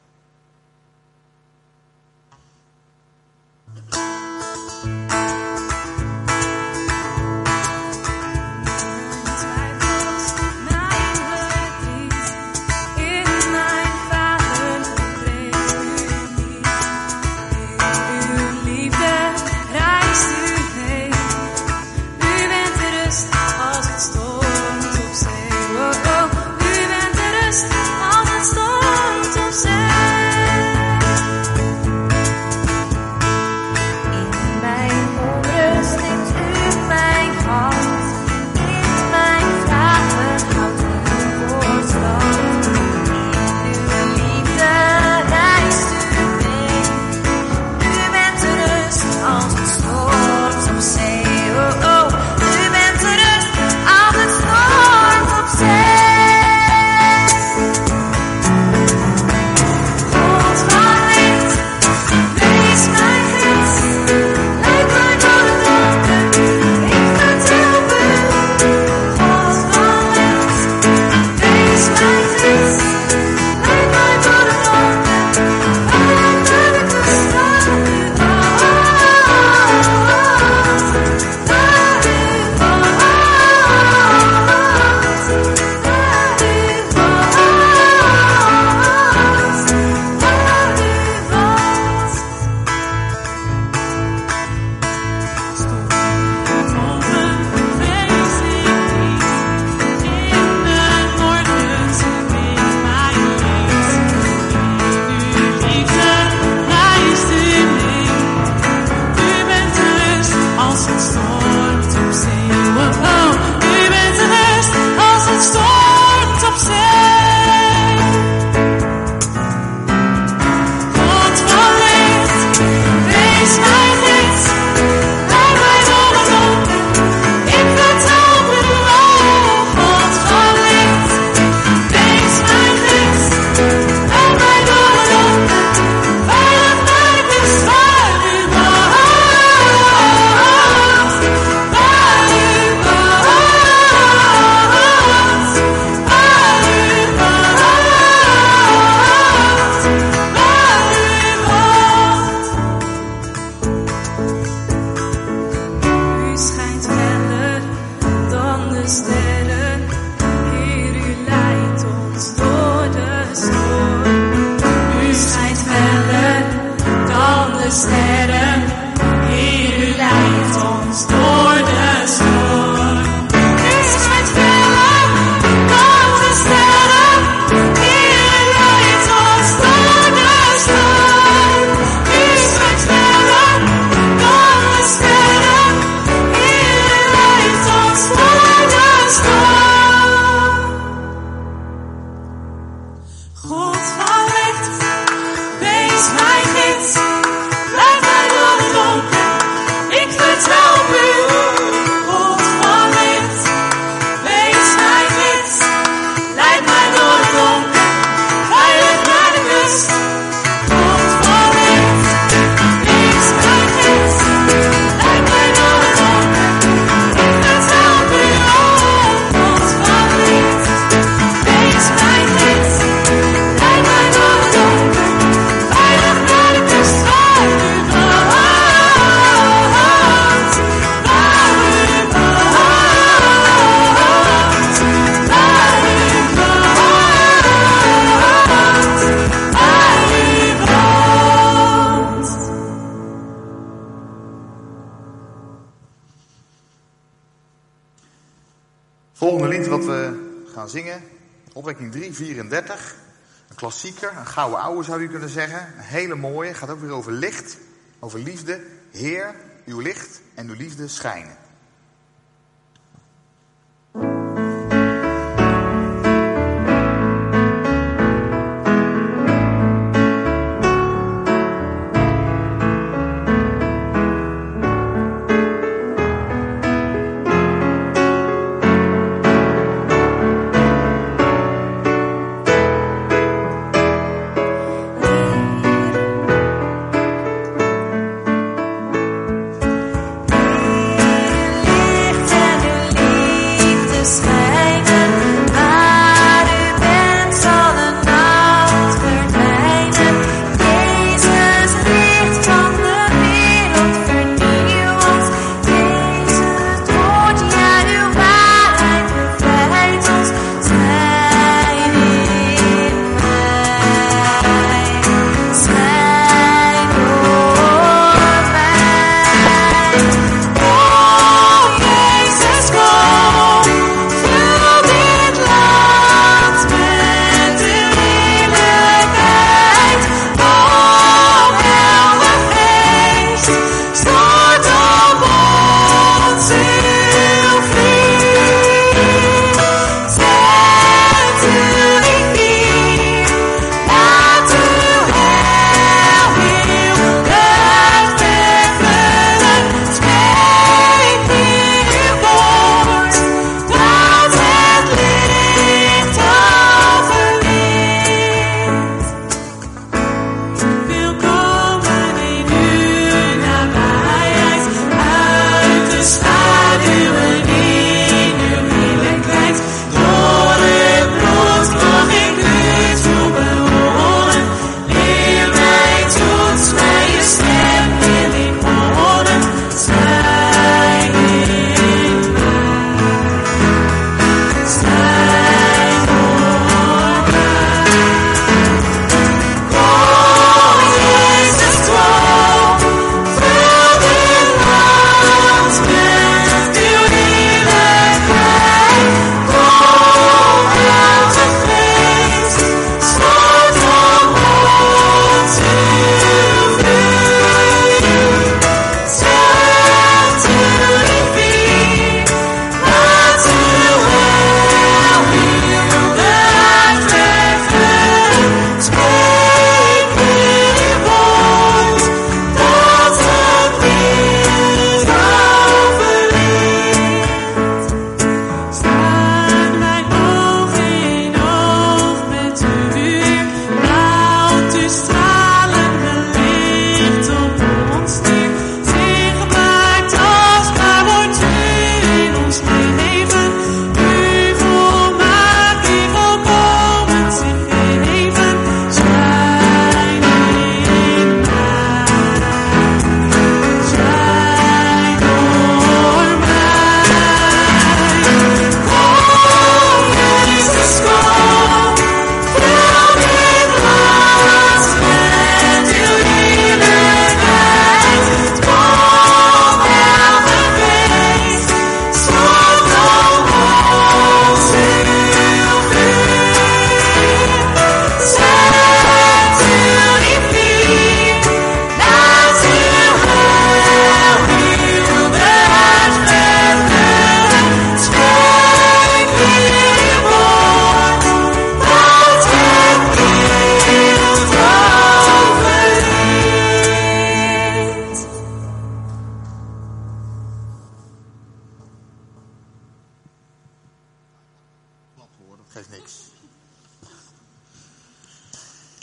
Volgende lied wat we gaan zingen, opwekking 334. Een klassieker, een gouden ouwe zou je kunnen zeggen. Een hele mooie, gaat ook weer over licht, over liefde. Heer, uw licht en uw liefde schijnen.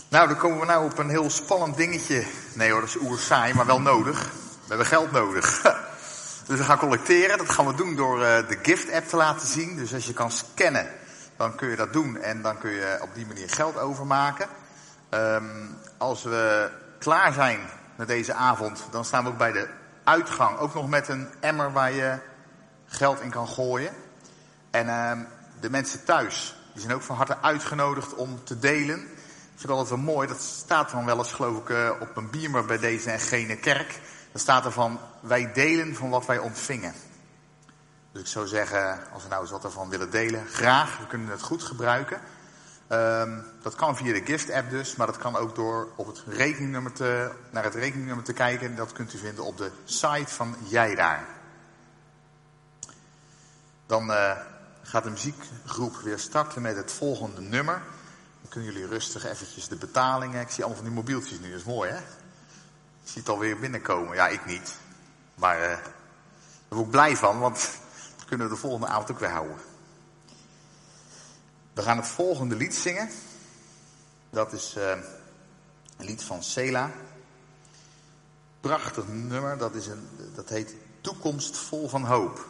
Nou, dan komen we nou op een heel spannend dingetje. Nee hoor, dat is oerzaai, maar wel nodig. We hebben geld nodig. Dus we gaan collecteren. Dat gaan we doen door de gift-app te laten zien. Dus als je kan scannen, dan kun je dat doen. En dan kun je op die manier geld overmaken. Als we klaar zijn met deze avond, dan staan we ook bij de uitgang. Ook nog met een emmer waar je geld in kan gooien. En de mensen thuis, die zijn ook van harte uitgenodigd om te delen. Ik vind het altijd wel mooi, dat staat dan wel eens geloof ik op een biemer bij deze en gene kerk. Dan staat er van, wij delen van wat wij ontvingen. Dus ik zou zeggen, als we nou eens wat ervan willen delen, graag. We kunnen het goed gebruiken. Dat kan via de gift-app dus, maar dat kan ook door op het naar het rekeningnummer te kijken. Dat kunt u vinden op de site van Jij Daar. Dan gaat de muziekgroep weer starten met het volgende nummer. Dan kunnen jullie rustig eventjes de betalingen. Ik zie allemaal van die mobieltjes nu, dat is mooi hè? Ik zie het alweer binnenkomen. Ja, ik niet. Maar daar word ik blij van, want dat kunnen we de volgende avond ook weer houden. We gaan het volgende lied zingen. Dat is een lied van Sela. Prachtig nummer, dat heet Toekomst vol van hoop.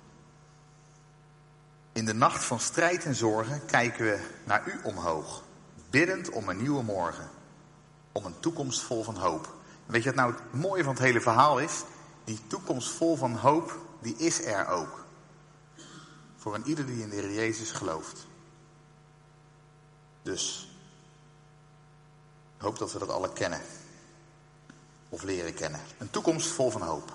In de nacht van strijd en zorgen kijken we naar u omhoog. Biddend om een nieuwe morgen. Om een toekomst vol van hoop. En weet je wat nou het mooie van het hele verhaal is? Die toekomst vol van hoop, die is er ook. Voor een ieder die in de Heer Jezus gelooft. Dus, ik hoop dat we dat alle kennen. Of leren kennen. Een toekomst vol van hoop.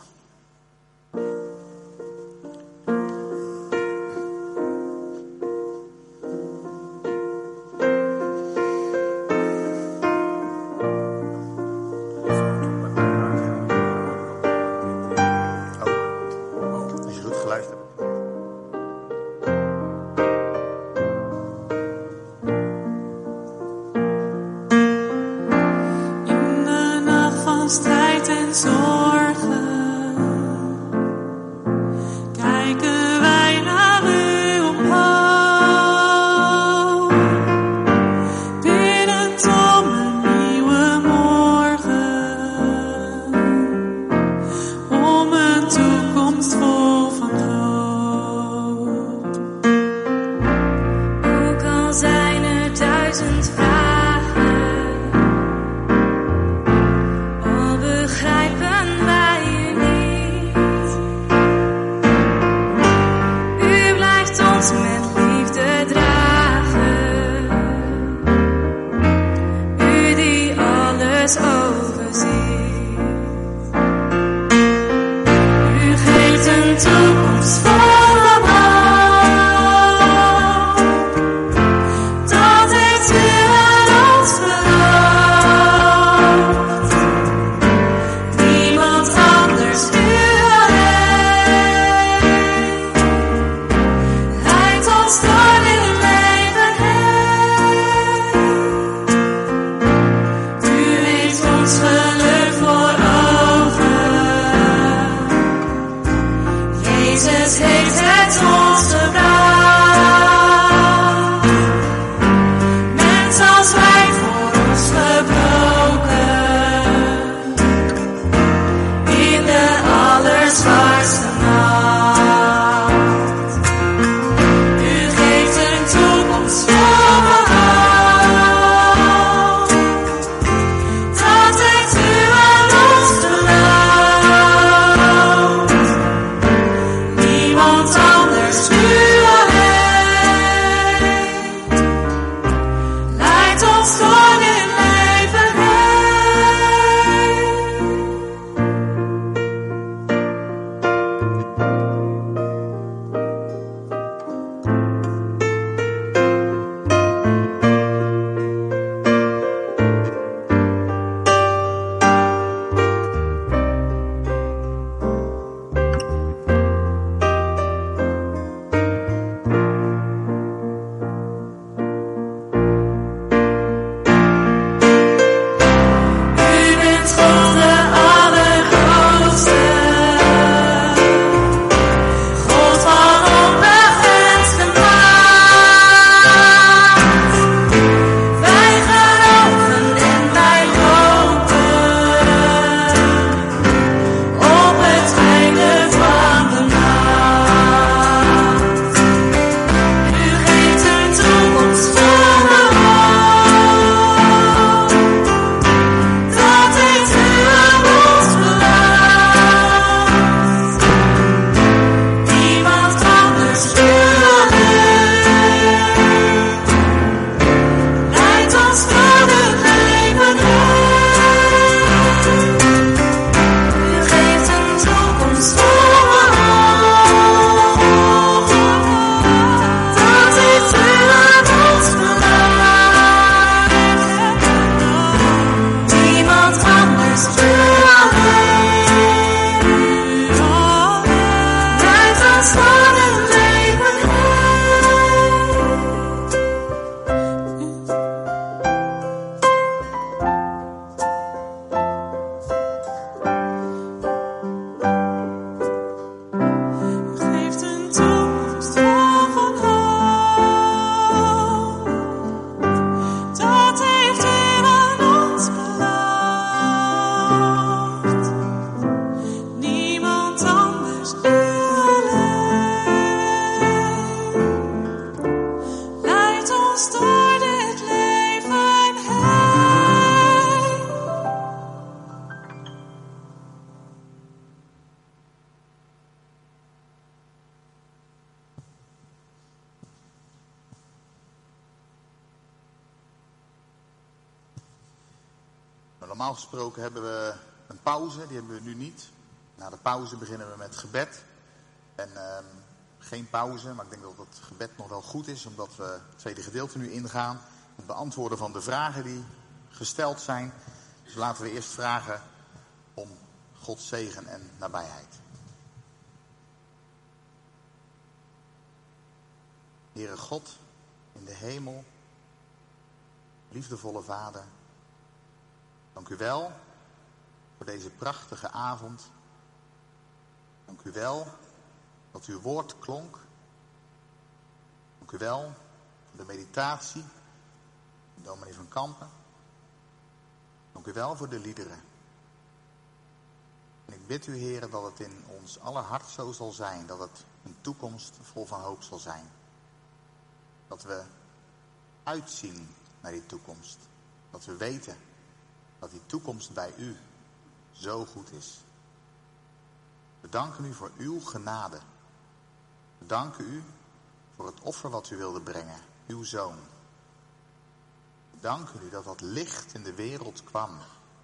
Begrijpen Normaal gesproken hebben we een pauze, die hebben we nu niet. Na de pauze beginnen we met gebed. En geen pauze, maar ik denk dat het gebed nog wel goed is, omdat we het tweede gedeelte nu ingaan. Het beantwoorden van de vragen die gesteld zijn. Dus laten we eerst vragen om Gods zegen en nabijheid. Heere God in de hemel, liefdevolle Vader, dank u wel voor deze prachtige avond. Dank u wel dat uw woord klonk. Dank u wel voor de meditatie, dominee van Kampen. Dank u wel voor de liederen. En ik bid u, Heere, dat het in ons aller hart zo zal zijn, dat het een toekomst vol van hoop zal zijn. Dat we uitzien naar die toekomst. Dat we weten dat die toekomst bij u zo goed is. We danken u voor uw genade. We danken u voor het offer wat u wilde brengen, uw zoon. We danken u dat dat licht in de wereld kwam.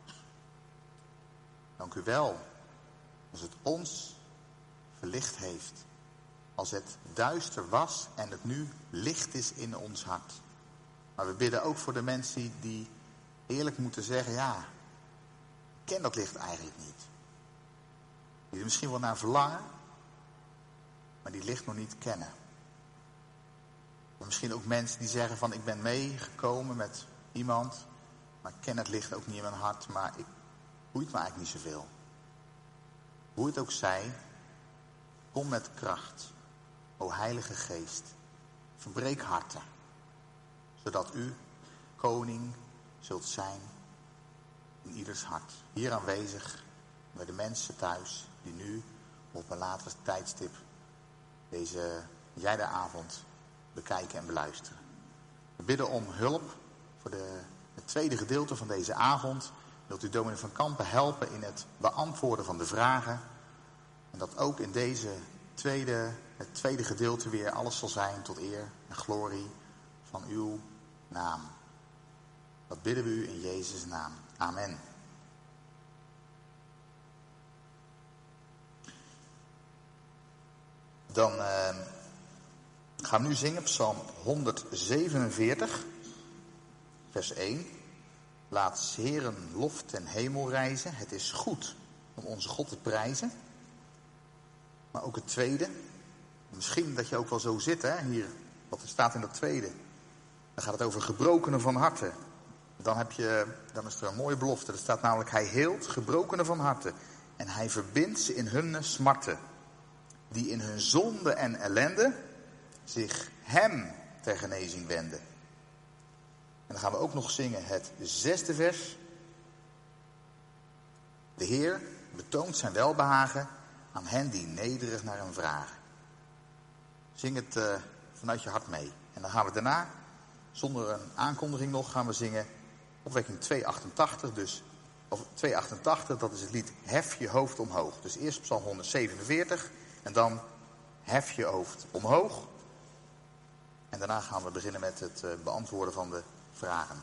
Dank u wel als het ons verlicht heeft. Als het duister was en het nu licht is in ons hart. Maar we bidden ook voor de mensen die eerlijk moeten zeggen, ja, ik ken dat licht eigenlijk niet. Die er misschien wel naar verlangen, maar die licht nog niet kennen. Maar misschien ook mensen die zeggen van, ik ben meegekomen met iemand, maar ik ken het licht ook niet in mijn hart, maar ik boeit me eigenlijk niet zoveel. Hoe het ook zij, kom met kracht, o Heilige Geest, verbreek harten, zodat u koning zult zijn in ieders hart. Hier aanwezig bij de mensen thuis die nu op een later tijdstip deze avond bekijken en beluisteren. We bidden om hulp voor het tweede gedeelte van deze avond. Wilt u dominee van Kampen helpen in het beantwoorden van de vragen. En dat ook in het tweede gedeelte weer alles zal zijn tot eer en glorie van uw naam. Dat bidden we u in Jezus' naam. Amen. Dan gaan we nu zingen Psalm 147, vers 1. Laat 's Heeren lof ten hemel rijzen. Het is goed om onze God te prijzen. Maar ook het tweede. Misschien dat je ook wel zo zit, hè, hier, wat er staat in dat tweede. Dan gaat het over gebrokenen van harten. Dan is er een mooie belofte. Er staat namelijk, hij heelt gebrokenen van harten. En hij verbindt ze in hun smarten. Die in hun zonde en ellende zich hem ter genezing wenden. En dan gaan we ook nog zingen het 6e vers. De Heer betoont zijn welbehagen aan hen die nederig naar hem vragen. Zing het vanuit je hart mee. En dan gaan we daarna, zonder een aankondiging nog, gaan we zingen opwekking 288. Dus, of 288, dat is het lied Hef je hoofd omhoog. Dus eerst Psalm 147 en dan Hef je hoofd omhoog. En daarna gaan we beginnen met het beantwoorden van de vragen.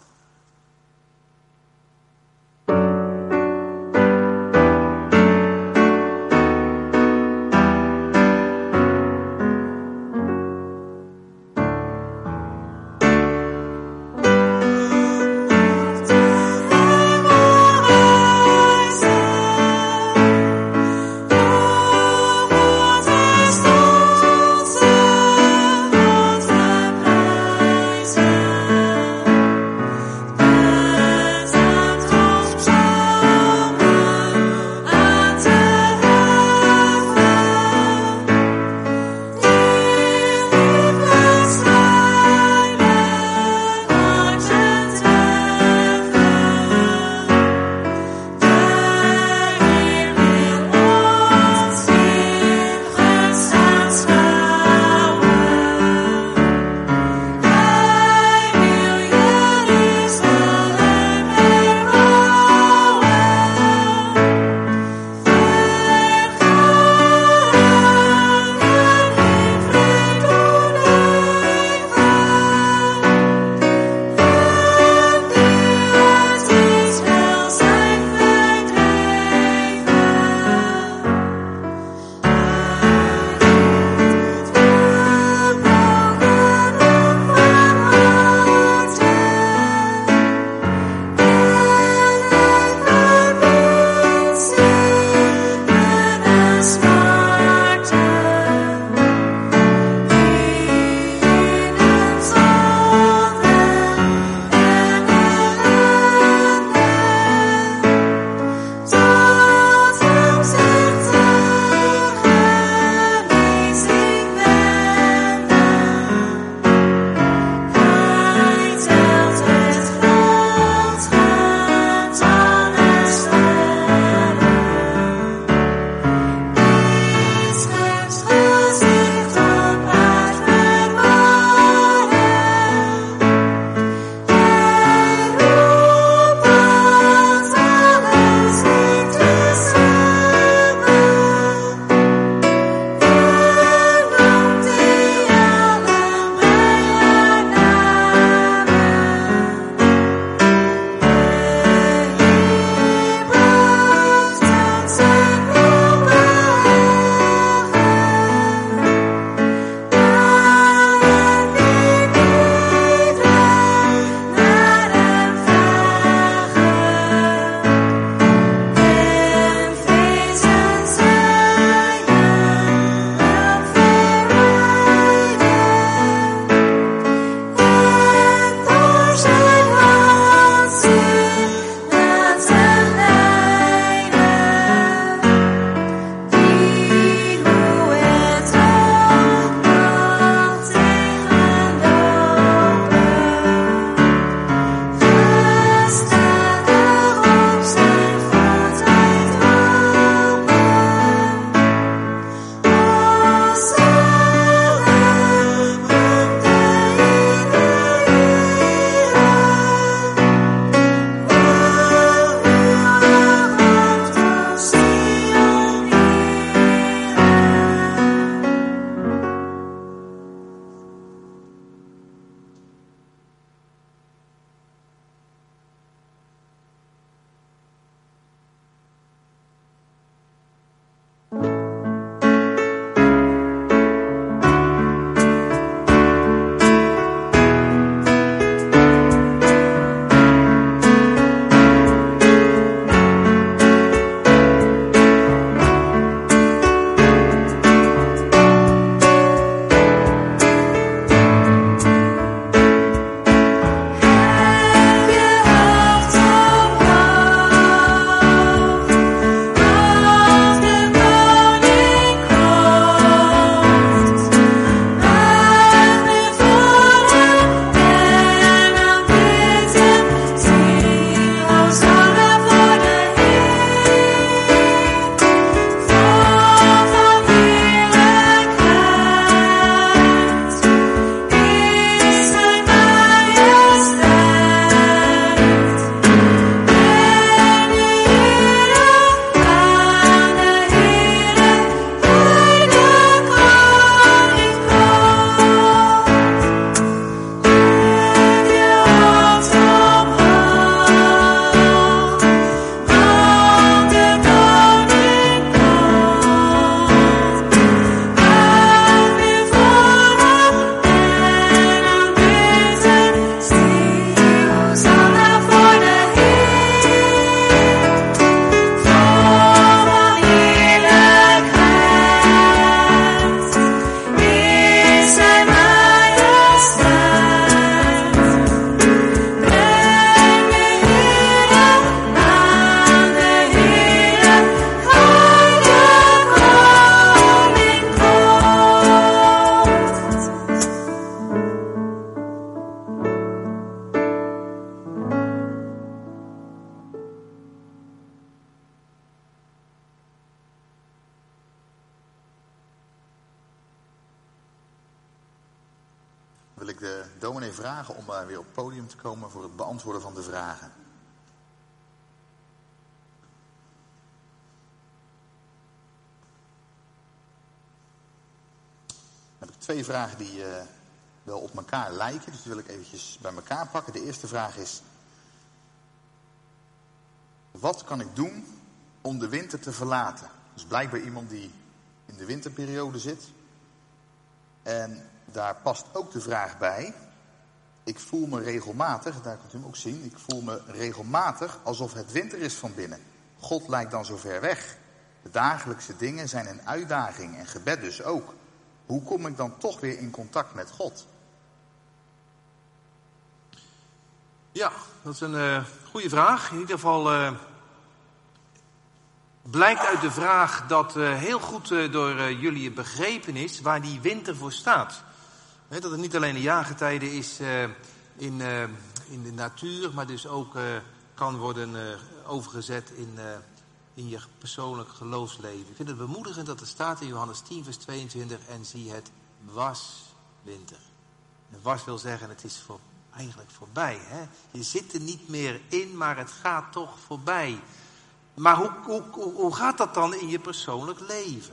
wil ik de dominee vragen om weer op het podium te komen voor het beantwoorden van de vragen. Dan heb ik 2 vragen die wel op elkaar lijken, dus die wil ik eventjes bij elkaar pakken. De eerste vraag is: wat kan ik doen om de winter te verlaten? Dus blijkbaar iemand die in de winterperiode zit. En daar past ook de vraag bij: ik voel me regelmatig, daar kunt u hem ook zien, ik voel me regelmatig alsof het winter is van binnen. God lijkt dan zo ver weg. De dagelijkse dingen zijn een uitdaging en gebed dus ook. Hoe kom ik dan toch weer in contact met God? Ja, dat is een goede vraag. In ieder geval blijkt uit de vraag dat heel goed door jullie begrepen is waar die winter voor staat. Dat het niet alleen een jaargetijde is in de natuur, maar dus ook kan worden overgezet in je persoonlijk geloofsleven. Ik vind het bemoedigend dat er staat in Johannes 10 vers 22, en zie het was winter. En was wil zeggen, het is eigenlijk voorbij. Hè? Je zit er niet meer in, maar het gaat toch voorbij. Maar hoe gaat dat dan in je persoonlijk leven?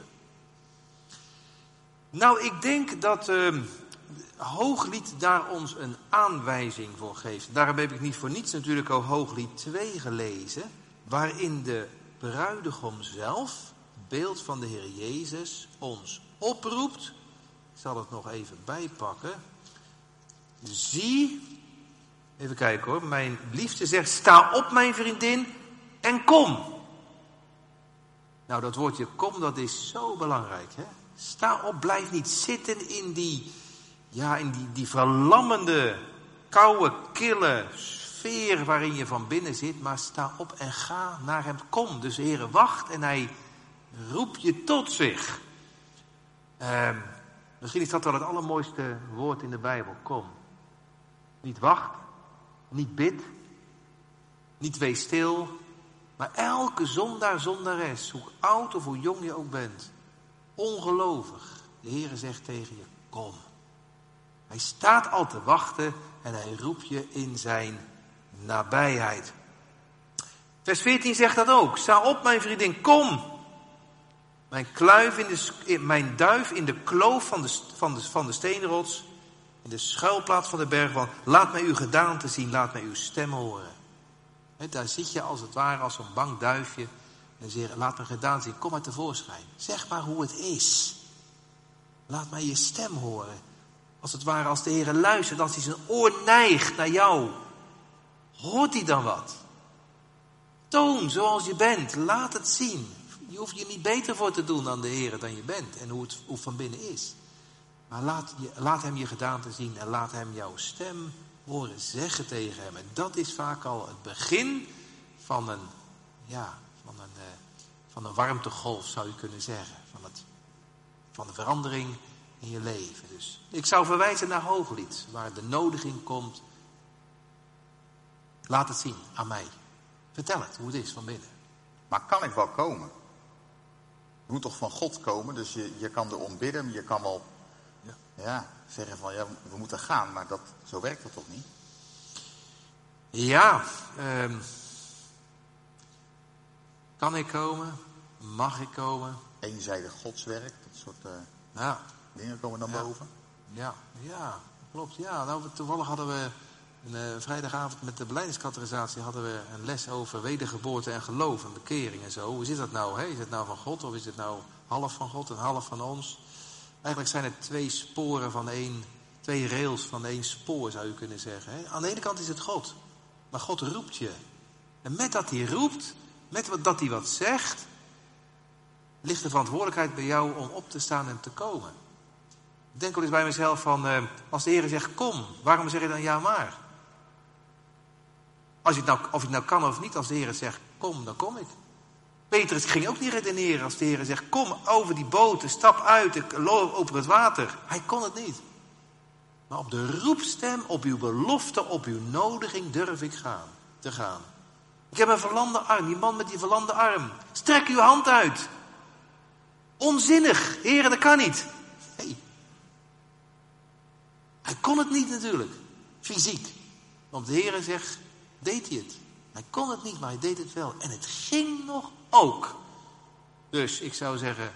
Nou, ik denk dat Hooglied daar ons een aanwijzing voor geeft. Daarom heb ik niet voor niets natuurlijk ook Hooglied 2 gelezen, waarin de bruidegom zelf, beeld van de Heer Jezus, ons oproept. Ik zal het nog even bijpakken. Zie, even kijken hoor, mijn liefste zegt: sta op mijn vriendin en kom. Nou, dat woordje kom, dat is zo belangrijk, hè? Sta op, blijf niet zitten in die verlammende, koude, kille sfeer waarin je van binnen zit, maar sta op en ga naar hem. Kom, dus de Heer wacht en hij roept je tot zich. Misschien is dat wel het allermooiste woord in de Bijbel, kom. Niet wacht, niet bid, niet wees stil, maar elke zondaar, zondares, hoe oud of hoe jong je ook bent, ongelovig, de Heer zegt tegen je: kom. Hij staat al te wachten en hij roept je in zijn nabijheid. Vers 14 zegt dat ook: sta op mijn vriendin, kom. Mijn duif in de kloof van de steenrots, in de schuilplaats van de bergwand. Laat mij uw gedaante zien, laat mij uw stem horen. Daar zit je als het ware als een bang duifje en zeg: laat mijn gedaante zien, kom maar tevoorschijn. Zeg maar hoe het is. Laat mij je stem horen. Als het ware als de Heer luistert, als hij zijn oor neigt naar jou. Hoort hij dan wat? Toon zoals je bent, laat het zien. Je hoeft je niet beter voor te doen dan de Heer dan je bent en hoe het van binnen is. Maar laat hem je gedaante zien en laat hem jouw stem horen zeggen tegen hem. En dat is vaak al het begin van een warmtegolf, zou je kunnen zeggen. Van de verandering in je leven. Dus ik zou verwijzen naar Hooglied, waar de nodiging komt. Laat het zien aan mij. Vertel het hoe het is van binnen. Maar kan ik wel komen? Het moet toch van God komen, dus je kan erom bidden, je kan wel zeggen van we moeten gaan, maar zo werkt dat toch niet? Ja, kan ik komen? Mag ik komen? Eenzijdig godswerk, dat soort dingen komen dan boven. Ja, klopt. Ja, nou, toevallig hadden we een vrijdagavond met de beleidingscategorisatie hadden we een les over wedergeboorte en geloof en bekering en zo. Hoe zit dat nou? Hè? Is het nou van God of is het nou half van God en half van ons? Eigenlijk zijn het 2 sporen van 2 rails van 1 spoor, zou je kunnen zeggen. Hè? Aan de ene kant is het God, maar God roept je. En met dat hij roept, met dat hij wat zegt, ligt de verantwoordelijkheid bij jou om op te staan en te komen. Ik denk wel eens bij mezelf van, als de Heer zegt kom, waarom zeg je dan ja maar? Of je het nou kan of niet, als de Heer zegt kom, dan kom ik. Petrus ging ook niet redeneren als de Heer zegt kom over die boten, stap uit, ik loop over het water. Hij kon het niet. Maar op de roepstem, op uw belofte, op uw nodiging durf ik te gaan. Ik heb een verlamde arm, die man met die verlamde arm. Strek uw hand uit. Onzinnig, Heer, dat kan niet. Nee. Hij kon het niet natuurlijk, fysiek. Want de Heere zegt, deed hij het. Hij kon het niet, maar hij deed het wel. En het ging nog ook. Dus ik zou zeggen,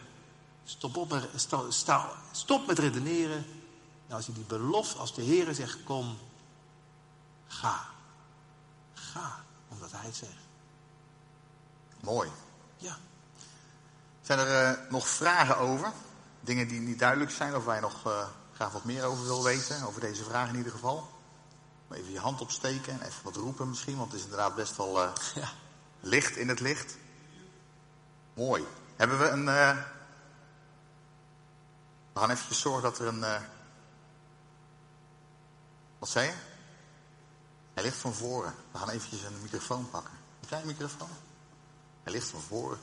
stop met redeneren. En als je die belofte, als de Heere zegt, kom, ga. Ga, omdat hij het zegt. Mooi. Ja. Zijn er nog vragen over? Dingen die niet duidelijk zijn, of waar je nog graag wat meer over wil weten? Over deze vraag in ieder geval. Even je hand opsteken en even wat roepen misschien, want het is inderdaad best wel licht in het licht. Mooi. Hebben we een... We gaan even zorgen dat er een... Wat zei je? Hij ligt van voren. We gaan eventjes een microfoon pakken. Heb jij een microfoon? Hij ligt van voren.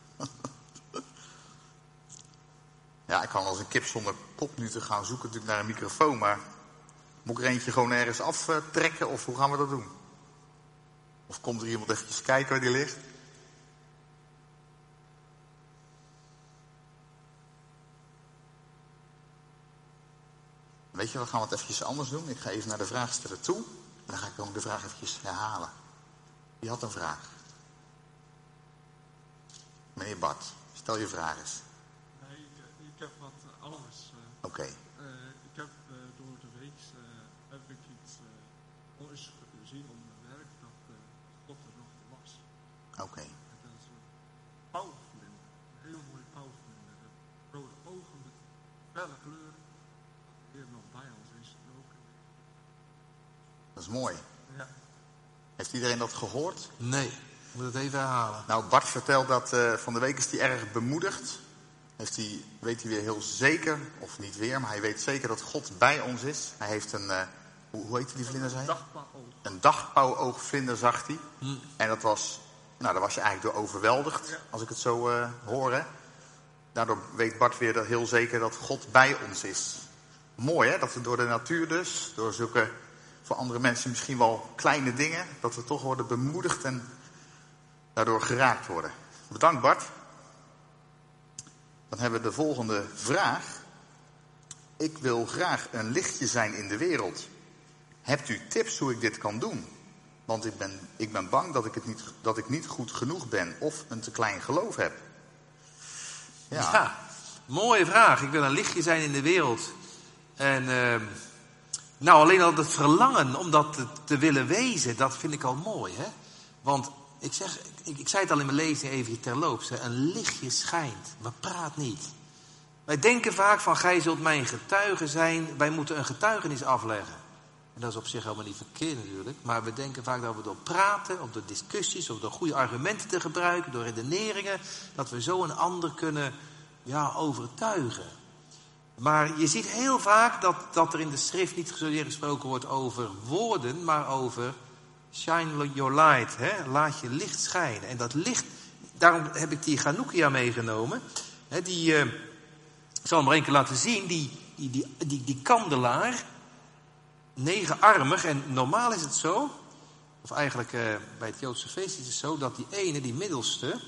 Ja, ik kan als een kip zonder kop nu te gaan zoeken natuurlijk naar een microfoon, maar moet ik er eentje gewoon ergens aftrekken of hoe gaan we dat doen? Of komt er iemand eventjes kijken waar die ligt? Weet je, we gaan wat eventjes anders doen. Ik ga even naar de vraagsteller toe. En dan ga ik ook de vraag eventjes herhalen. Wie had een vraag? Meneer Bart, stel je vraag eens. Nee, ik heb wat anders. Oké. Ik heb door de week heb ik iets moois gezien op mijn werk dat God er nog was. Oké. Dat is een pauwvlinder. Een heel mooi pauwvlinder. Rode ogen met felle kleuren. Die er nog bij ons is ook. Dat is mooi. Ja. Heeft iedereen dat gehoord? Nee, ik moet het even herhalen. Nou, Bart vertelt dat van de week is hij erg bemoedigd. Weet hij weer heel zeker, of niet weer, maar hij weet zeker dat God bij ons is. Hij heeft een, hoe heet die vlinder zei? Een dagpauwoogvlinder zag hij. En dat was, nou daar was je eigenlijk door overweldigd, als ik het zo hoor. Hè? Daardoor weet Bart weer dat heel zeker dat God bij ons is. Mooi hè, dat we door de natuur dus, door zulke voor andere mensen misschien wel kleine dingen, dat we toch worden bemoedigd en daardoor geraakt worden. Bedankt Bart. Dan hebben we de volgende vraag. Ik wil graag een lichtje zijn in de wereld. Hebt u tips hoe ik dit kan doen? Want ik ben bang dat ik niet goed genoeg ben of een te klein geloof heb. Ja, mooie vraag. Ik wil een lichtje zijn in de wereld. En nou, alleen al het verlangen om dat te willen wezen, dat vind ik al mooi. Hè? Want ik zei het al in mijn lezing even terloops. Hè? Een lichtje schijnt, maar praat niet. Wij denken vaak van, gij zult mijn getuige zijn. Wij moeten een getuigenis afleggen. En dat is op zich helemaal niet verkeerd natuurlijk. Maar we denken vaak dat we door praten, of door discussies, of door goede argumenten te gebruiken, door redeneringen, dat we zo een ander kunnen overtuigen. Maar je ziet heel vaak dat er in de schrift niet zozeer gesproken wordt over woorden, maar over shine your light. Hè? Laat je licht schijnen. En dat licht, daarom heb ik die Chanukkia meegenomen. Hè, ik zal hem maar één keer laten zien. Die kandelaar, 9-armig. En normaal is het zo, of eigenlijk bij het Joodse feest is het zo, dat die ene, die middelste,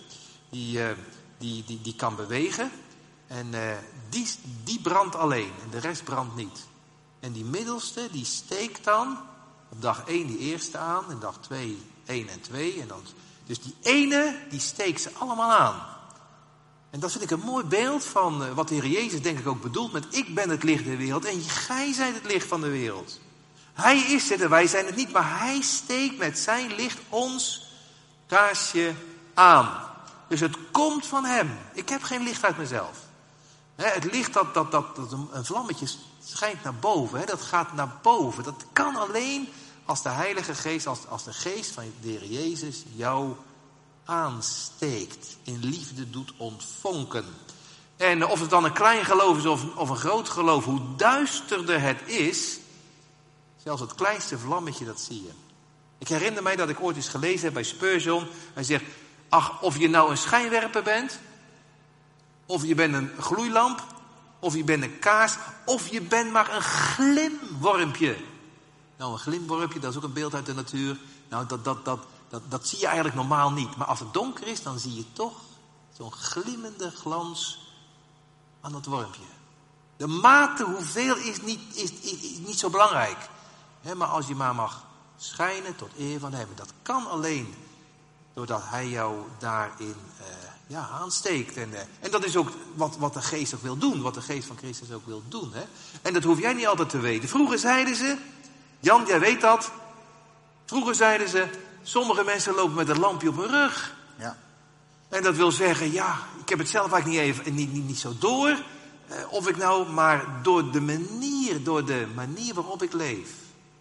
die kan bewegen. En die brandt alleen en de rest brandt niet. En die middelste, die steekt dan op dag 1 die eerste aan. En dag 2, 1 en 2. Dus die ene, die steekt ze allemaal aan. En dat vind ik een mooi beeld van wat de Heer Jezus denk ik ook bedoelt met ik ben het licht der wereld en gij zijt het licht van de wereld. Hij is het en wij zijn het niet, maar hij steekt met zijn licht ons kaarsje aan. Dus het komt van hem. Ik heb geen licht uit mezelf. Het licht dat een vlammetje schijnt naar boven. Dat gaat naar boven. Dat kan alleen als de Heilige Geest, als de geest van de Heer Jezus jou aansteekt. In liefde doet ontvonken. En of het dan een klein geloof is of een groot geloof, hoe duisterder het is, zelfs het kleinste vlammetje, dat zie je. Ik herinner mij dat ik ooit eens gelezen heb bij Spurgeon. Hij zegt, ach, of je nou een schijnwerper bent, of je bent een gloeilamp, of je bent een kaars, of je bent maar een glimwormpje. Nou, een glimwormpje, dat is ook een beeld uit de natuur. Nou, dat zie je eigenlijk normaal niet. Maar als het donker is, dan zie je toch zo'n glimmende glans aan dat wormpje. De mate hoeveel is niet zo belangrijk. Maar als je maar mag schijnen tot eer van hem. Dat kan alleen doordat hij jou daarin aansteekt. En dat is ook wat de geest ook wil doen. Wat de geest van Christus ook wil doen. En dat hoef jij niet altijd te weten. Vroeger zeiden ze, Jan, jij weet dat. Vroeger zeiden ze, sommige mensen lopen met een lampje op hun rug. Ja. En dat wil zeggen, ik heb het zelf eigenlijk niet zo door. Of ik nou, maar door de manier waarop ik leef.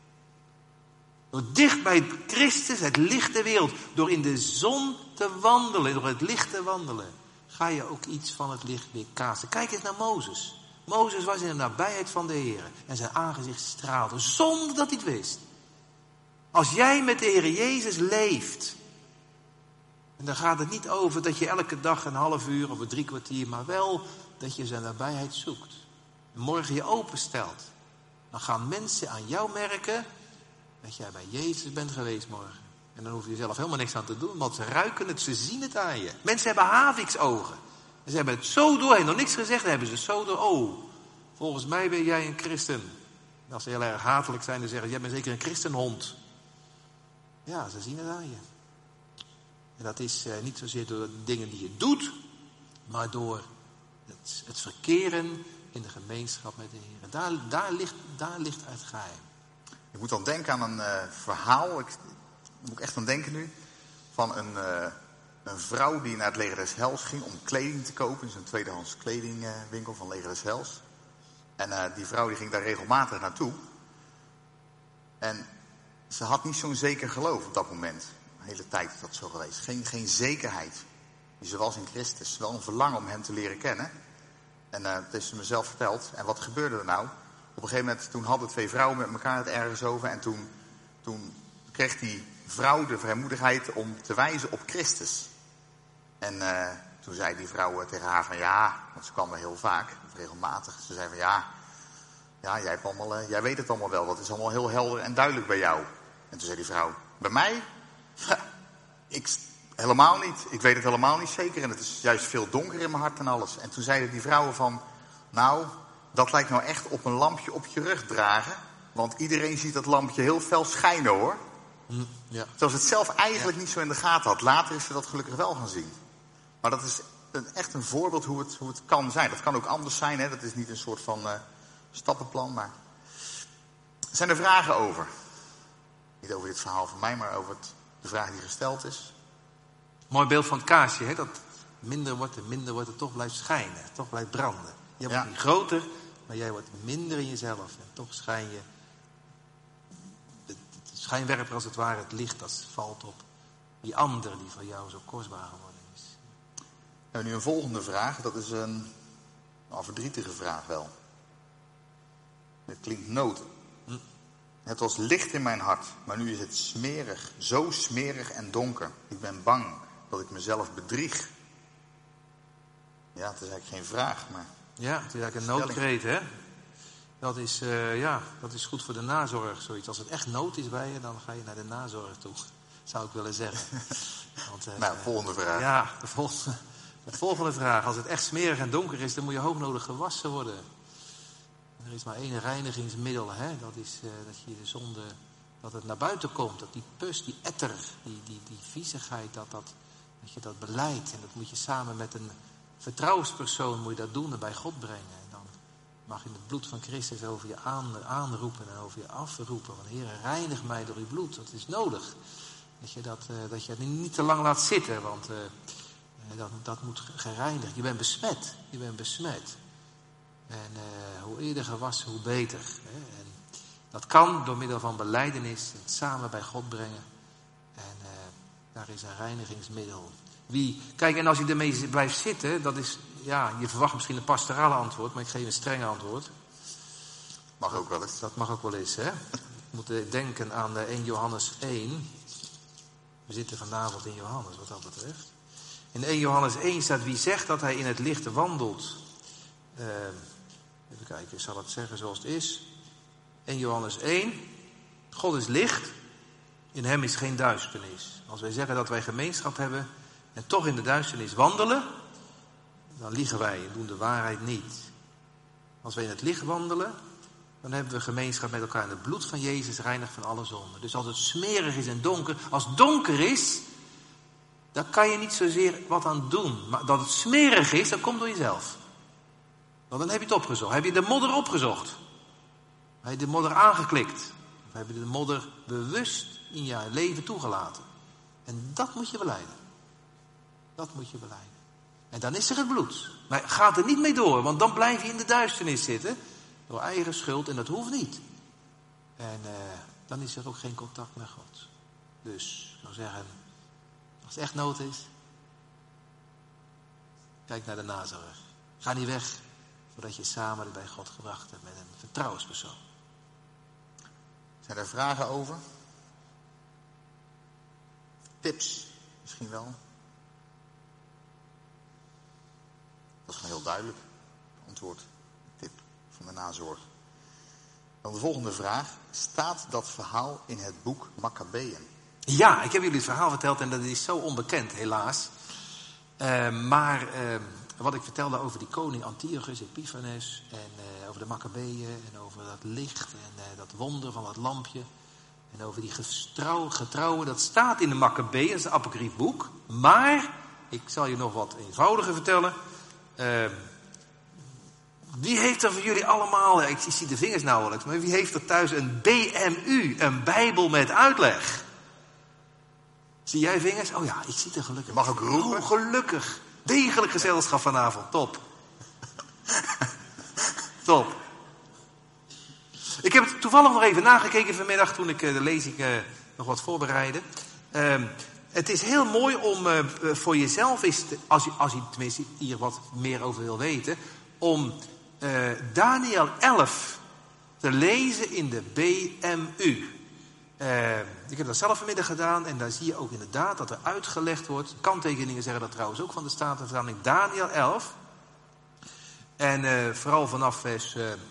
Door dicht bij Christus, het licht der wereld. Door in de zon te wandelen, door het licht te wandelen. Ga je ook iets van het licht weer kaatsen. Kijk eens naar Mozes. Mozes was in de nabijheid van de Heer. En zijn aangezicht straalde, zonder dat hij het wist. Als jij met de Heer Jezus leeft. En dan gaat het niet over dat je elke dag een half uur of een 3 kwartier. Maar wel dat je zijn nabijheid zoekt. En morgen je openstelt. Dan gaan mensen aan jou merken dat jij bij Jezus bent geweest morgen. En dan hoef je zelf helemaal niks aan te doen. Want ze ruiken het, ze zien het aan je. Mensen hebben haviksogen. En ze hebben het zo door. En nog niks gezegd, dan hebben ze zo door. Oh, volgens mij ben jij een christen. En als ze heel erg hatelijk zijn, dan zeggen ze, jij bent zeker een christenhond. Ja, ze zien het aan je. En dat is niet zozeer door de dingen die je doet, maar door het verkeren in de gemeenschap met de Heer. Daar ligt het geheim. Ik moet dan denken aan een verhaal, daar moet ik echt aan denken nu, van een vrouw die naar het Leger des Heils ging om kleding te kopen in zo'n tweedehands kledingwinkel van Leger des Heils. En die vrouw die ging daar regelmatig naartoe. En ze had niet zo'n zeker geloof op dat moment. De hele tijd is dat zo geweest. Geen zekerheid. Ze was in Christus. Wel een verlangen om hem te leren kennen. En dat heeft ze mezelf verteld. En wat gebeurde er nou? Op een gegeven moment, toen hadden 2 vrouwen met elkaar het ergens over. En toen kreeg die vrouw de vrijmoedigheid om te wijzen op Christus. En toen zei die vrouw tegen haar van want ze kwam er heel vaak, of regelmatig. Ze zei van jij weet het allemaal wel. Dat is allemaal heel helder en duidelijk bij jou. En toen zei die vrouw, bij mij? Helemaal niet. Ik weet het helemaal niet zeker. En het is juist veel donker in mijn hart en alles. En toen zeiden die vrouwen van, dat lijkt nou echt op een lampje op je rug dragen. Want iedereen ziet dat lampje heel fel schijnen, hoor. Ja. Terwijl ze het zelf eigenlijk niet zo in de gaten had. Later is ze dat gelukkig wel gaan zien. Maar dat is echt een voorbeeld hoe het kan zijn. Dat kan ook anders zijn, hè. Dat is niet een soort van stappenplan. Maar zijn er vragen over? Niet over dit verhaal van mij, maar over de vraag die gesteld is. Mooi beeld van het kaarsje, hè? Dat minder wordt en minder wordt, het toch blijft schijnen, toch blijft branden. Je wordt niet groter, maar jij wordt minder in jezelf. En toch schijn je, het schijnwerper als het ware, het licht dat valt op die ander die voor jou zo kostbaar geworden is. En nu een volgende vraag, dat is een verdrietige vraag wel. Het klinkt nood. Het was licht in mijn hart, maar nu is het smerig, zo smerig en donker. Ik ben bang dat ik mezelf bedrieg. Ja, het is eigenlijk geen vraag, maar... Ja, het is eigenlijk een noodkreet, hè? Dat is goed voor de nazorg, zoiets. Als het echt nood is bij je, dan ga je naar de nazorg toe. Zou ik willen zeggen. Want, volgende vraag. Ja, de volgende vraag. Als het echt smerig en donker is, dan moet je hoognodig gewassen worden. Er is maar één reinigingsmiddel, hè? Dat is dat je de zonde, dat het naar buiten komt. Dat die pus, die etter, die viezigheid, dat je dat beleidt. En dat moet je samen met een vertrouwenspersoon moet je dat doen en bij God brengen. En dan mag je het bloed van Christus over je aanroepen en over je afroepen. Want Heer, reinig mij door uw bloed. Dat is nodig. Dat je het niet te lang laat zitten, want dat moet gereinigd. Je bent besmet. Je bent besmet. En hoe eerder gewassen, hoe beter. Hè? En dat kan door middel van belijdenis, het samen bij God brengen. En daar is een reinigingsmiddel. Kijk, en als je ermee blijft zitten, dat is, je verwacht misschien een pastorale antwoord, maar ik geef een strenge antwoord. Mag ook wel eens. Dat mag ook wel eens, hè. We moeten denken aan 1 Johannes 1. We zitten vanavond in Johannes, wat dat betreft. In 1 Johannes 1 staat, wie zegt dat hij in het licht wandelt. Even kijken, ik zal het zeggen zoals het is. 1 Johannes 1. God is licht. In hem is geen duisternis. Als wij zeggen dat wij gemeenschap hebben en toch in de duisternis wandelen, dan liegen wij en doen de waarheid niet. Als we in het licht wandelen, dan hebben we gemeenschap met elkaar. En het bloed van Jezus reinigt van alle zonde. Dus als het smerig is en donker, als het donker is, dan kan je niet zozeer wat aan doen. Maar dat het smerig is, dat komt door jezelf. Want dan heb je het opgezocht. Heb je de modder opgezocht? Heb je de modder aangeklikt? Of heb je de modder bewust in je leven toegelaten? En dat moet je belijden. Dat moet je belijden. En dan is er het bloed. Maar ga er niet mee door, want dan blijf je in de duisternis zitten. Door eigen schuld en dat hoeft niet. En dan is er ook geen contact met God. Dus ik zou zeggen, als het echt nood is, kijk naar de Nazareth. Ga niet weg, voordat je samen bij God gebracht hebt met een vertrouwenspersoon. Zijn er vragen over? Tips misschien wel? Dat is gewoon heel duidelijk. Antwoord, tip van de nazorg. Dan de volgende vraag. Staat dat verhaal in het boek Makkabeeën? Ja, ik heb jullie het verhaal verteld en dat is zo onbekend helaas. Maar wat ik vertelde over die koning Antiochus Epiphanes en over de Makkabeeën en over dat licht en dat wonder van dat lampje en over die getrouwen, dat staat in de Makkabeeën, dat is een apocryf boek. Maar, ik zal je nog wat eenvoudiger vertellen. Wie heeft er van jullie allemaal, ik zie de vingers nauwelijks, maar wie heeft er thuis een BMU, een Bijbel met uitleg? Zie jij vingers? Oh ja, ik zie het gelukkig. Mag ook roepen? Oh, gelukkig. Degelijk gezelschap vanavond. Top. Top. Ik heb het toevallig nog even nagekeken vanmiddag toen ik de lezing nog wat voorbereidde. Het is heel mooi om voor jezelf, als je tenminste hier wat meer over wil weten, om Daniel 11 te lezen in de BMU. Ik heb dat zelf vanmiddag gedaan en daar zie je ook inderdaad dat er uitgelegd wordt. Kanttekeningen zeggen dat trouwens ook van de Statenvertaling. Daniel 11. En vooral vanaf vers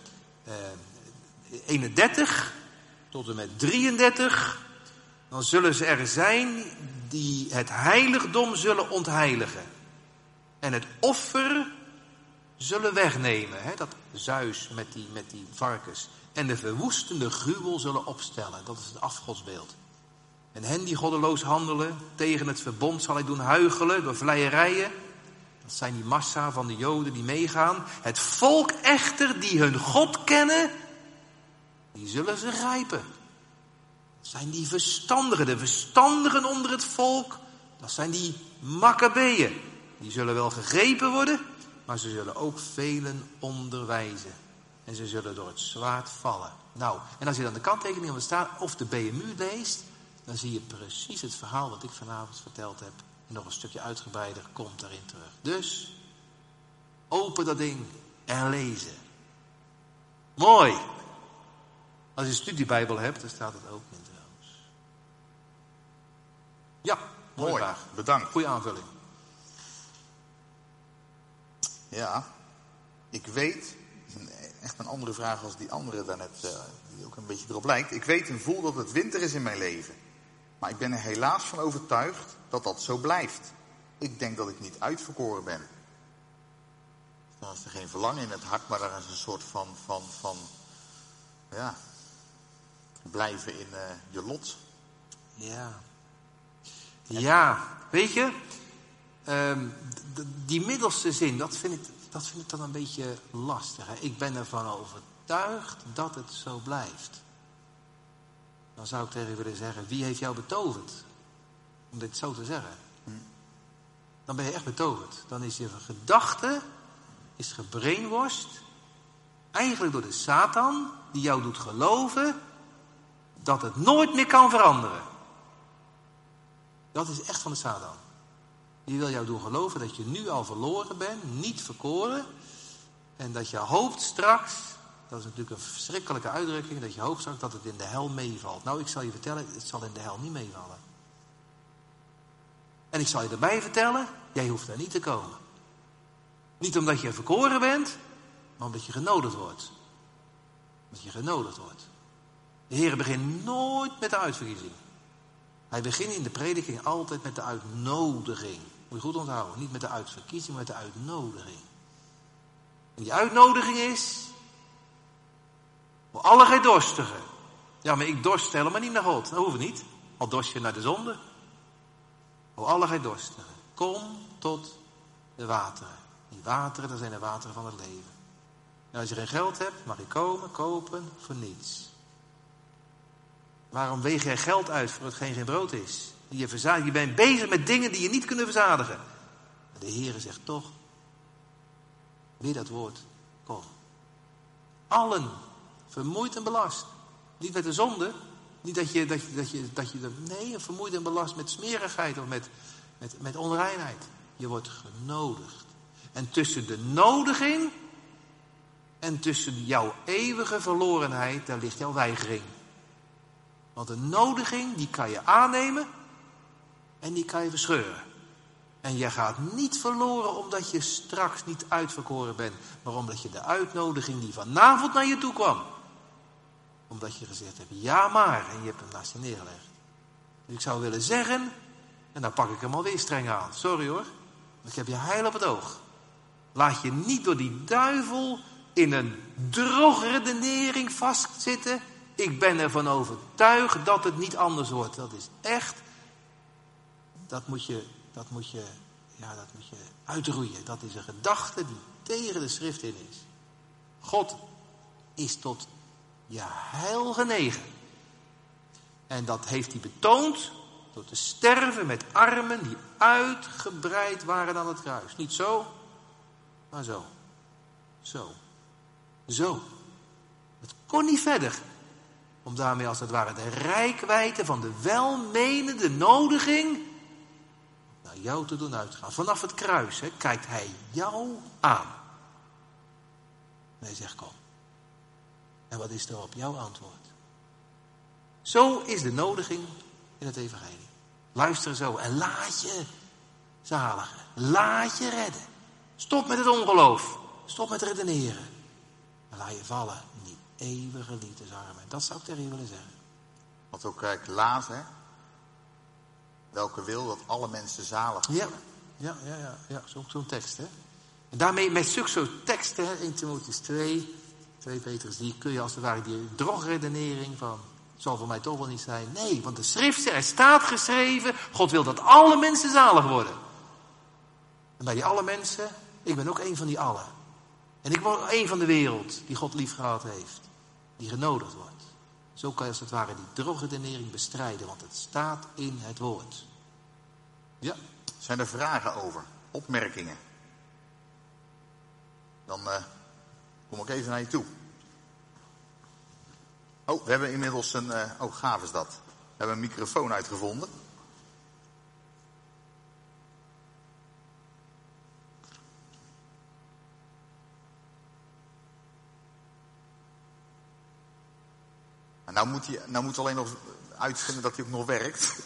31 tot en met 33. Dan zullen ze er zijn die het heiligdom zullen ontheiligen. En het offer zullen wegnemen. Hè? Dat Zeus met die varkens. En de verwoestende gruwel zullen opstellen. Dat is het afgodsbeeld. En hen die goddeloos handelen, tegen het verbond zal hij doen huichelen door vleierijen. Dat zijn die massa van de Joden die meegaan. Het volk echter die hun God kennen, die zullen ze grijpen. Dat zijn die verstandigen, de verstandigen onder het volk. Dat zijn die Makkabeeën. Die zullen wel gegrepen worden, maar ze zullen ook velen onderwijzen. En ze zullen door het zwaard vallen. Nou, en als je dan de kanttekening op staat of de BMU leest, dan zie je precies het verhaal wat ik vanavond verteld heb. En nog een stukje uitgebreider komt daarin terug. Dus, open dat ding en lezen. Mooi. Als je een studiebijbel hebt, dan staat het ook in trouwens. Ja, mooie Mooi, vraag. bedankt. Goeie aanvulling. Ja, ik weet, echt een andere vraag als die andere daarnet, die ook een beetje erop lijkt. Ik weet en voel dat het winter is in mijn leven. Maar ik ben er helaas van overtuigd dat dat zo blijft. Ik denk dat ik niet uitverkoren ben. Dan is er geen verlangen in het hart, maar er is een soort van blijven in je lot. Ja. Ja, weet je, die middelste zin, dat vind ik dan een beetje lastig. Hè? Ik ben ervan overtuigd dat het zo blijft. Dan zou ik tegen je willen zeggen, wie heeft jou betoverd? Om dit zo te zeggen. Dan ben je echt betoverd. Dan is je gedachte gebrainwashed. Eigenlijk door de Satan, die jou doet geloven dat het nooit meer kan veranderen. Dat is echt van de Satan. Die wil jou doen geloven dat je nu al verloren bent, niet verkoren. En dat je hoopt straks, dat is natuurlijk een verschrikkelijke uitdrukking, dat je hoopt straks dat het in de hel meevalt. Nou, ik zal je vertellen, het zal in de hel niet meevallen. En ik zal je erbij vertellen, jij hoeft daar niet te komen. Niet omdat je verkoren bent, maar omdat je genodigd wordt. Omdat je genodigd wordt. De Heer begint nooit met de uitverkiezing. Hij begint in de prediking altijd met de uitnodiging. Moet je goed onthouden. Niet met de uitverkiezing, maar met de uitnodiging. En die uitnodiging is, O alle gij dorstigen. Ja, maar ik dorst helemaal niet naar God. Dat hoeft niet. Al dorst je naar de zonde. O alle gij dorstigen. Kom tot de wateren. Die wateren, dat zijn de wateren van het leven. Nou, als je geen geld hebt, mag je komen, kopen voor niets. Waarom weeg jij geld uit voor hetgeen geen brood is? Je bent bezig met dingen die je niet kunnen verzadigen. Maar de Heere zegt toch, weer dat woord, kom. Allen, vermoeid en belast. Niet met de zonde, niet nee, vermoeid en belast met smerigheid of met onreinheid. Je wordt genodigd. En tussen de nodiging en tussen jouw eeuwige verlorenheid, daar ligt jouw weigering. Want een nodiging, die kan je aannemen en die kan je verscheuren. En je gaat niet verloren omdat je straks niet uitverkoren bent, maar omdat je de uitnodiging die vanavond naar je toe kwam, omdat je gezegd hebt, ja maar, en je hebt hem naast je neergelegd. Dus ik zou willen zeggen, en dan pak ik hem alweer streng aan. Sorry hoor, ik heb je heil op het oog. Laat je niet door die duivel in een drogredenering vastzitten. Ik ben ervan overtuigd dat het niet anders wordt. Dat is echt, dat moet je uitroeien. Dat is een gedachte die tegen de schrift in is. God is tot je heil genegen. En dat heeft hij betoond door te sterven met armen die uitgebreid waren aan het kruis. Niet zo, maar zo. Zo. Het kon niet verder. Om daarmee als het ware de reikwijdte van de welmenende nodiging naar jou te doen uitgaan. Vanaf het kruis kijkt hij jou aan. En hij zegt kom. En wat is er op jouw antwoord? Zo is de nodiging in het evangelie. Luister zo en laat je zaligen. Laat je redden. Stop met het ongeloof. Stop met redeneren. En laat je vallen in die eeuwige liefdesarmen. Dat zou ik tegen je willen zeggen. Wat ook laat, hè? Welke wil dat alle mensen zalig worden. Ja. Zo'n tekst, hè. En daarmee, met zulke soort teksten, hè, 1 Timotheüs 2 Petrus, die kun je als het ware die drogredenering van, het zal voor mij toch wel niet zijn. Nee, want de schrift zegt, er staat geschreven, God wil dat alle mensen zalig worden. En bij die alle mensen, ik ben ook een van die allen. En ik word een van de wereld die God lief gehad heeft. Die genodigd wordt. Zo kan je als het ware die drogredenering bestrijden. Want het staat in het woord. Ja. Zijn er vragen over? Opmerkingen? Dan kom ik even naar je toe. Oh, we hebben inmiddels een... gaaf is dat. We hebben een microfoon uitgevonden. Nou moeten we alleen nog uitvinden dat hij ook nog werkt.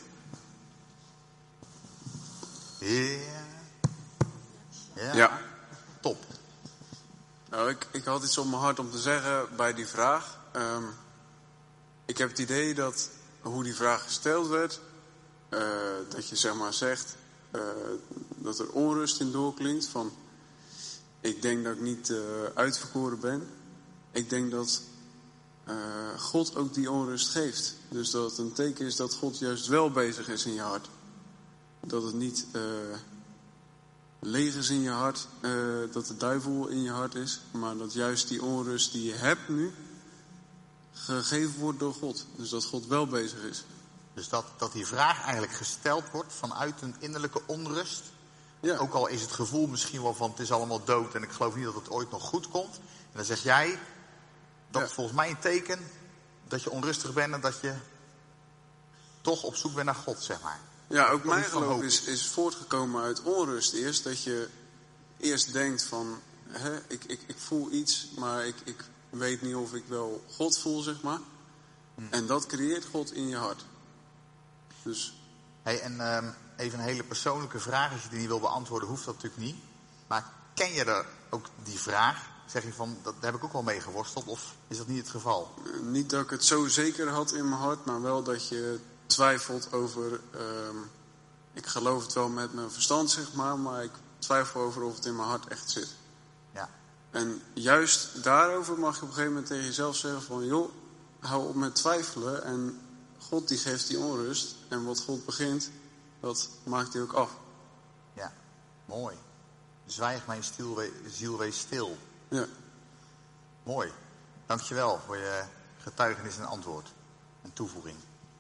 Ja. Top. Nou, ik had iets op mijn hart om te zeggen bij die vraag. Ik heb het idee dat hoe die vraag gesteld werd, dat je zeg maar zegt dat er onrust in doorklinkt van ik denk dat ik niet uitverkoren ben. Ik denk dat God ook die onrust geeft. Dus dat het een teken is dat God juist wel bezig is in je hart. Dat het niet leeg is in je hart, dat de duivel in je hart is, maar dat juist die onrust die je hebt nu gegeven wordt door God. Dus dat God wel bezig is. Dus dat die vraag eigenlijk gesteld wordt vanuit een innerlijke onrust. Ja. Ook al is het gevoel misschien wel van het is allemaal dood en ik geloof niet dat het ooit nog goed komt. En dan zeg jij, dat is volgens mij een teken dat je onrustig bent en dat je toch op zoek bent naar God, zeg maar. Ja, ook mijn geloof is voortgekomen uit onrust eerst. Dat je eerst denkt van, ik voel iets, maar ik weet niet of ik wel God voel, zeg maar. En dat creëert God in je hart. Dus. Hey, en even een hele persoonlijke vraag. Als je die niet wil beantwoorden, hoeft dat natuurlijk niet. Maar ken je er ook die vraag? Zeg je van, daar heb ik ook wel mee geworsteld, of is dat niet het geval? Niet dat ik het zo zeker had in mijn hart, maar wel dat je twijfelt over, ik geloof het wel met mijn verstand, zeg maar ik twijfel over of het in mijn hart echt zit. Ja. En juist daarover mag je op een gegeven moment tegen jezelf zeggen van... joh, hou op met twijfelen en God die geeft die onrust. En wat God begint, dat maakt hij ook af. Ja, mooi. Zwijg mijn ziel, wees stil. Ja. Mooi. Dankjewel voor je getuigenis en antwoord. En toevoeging.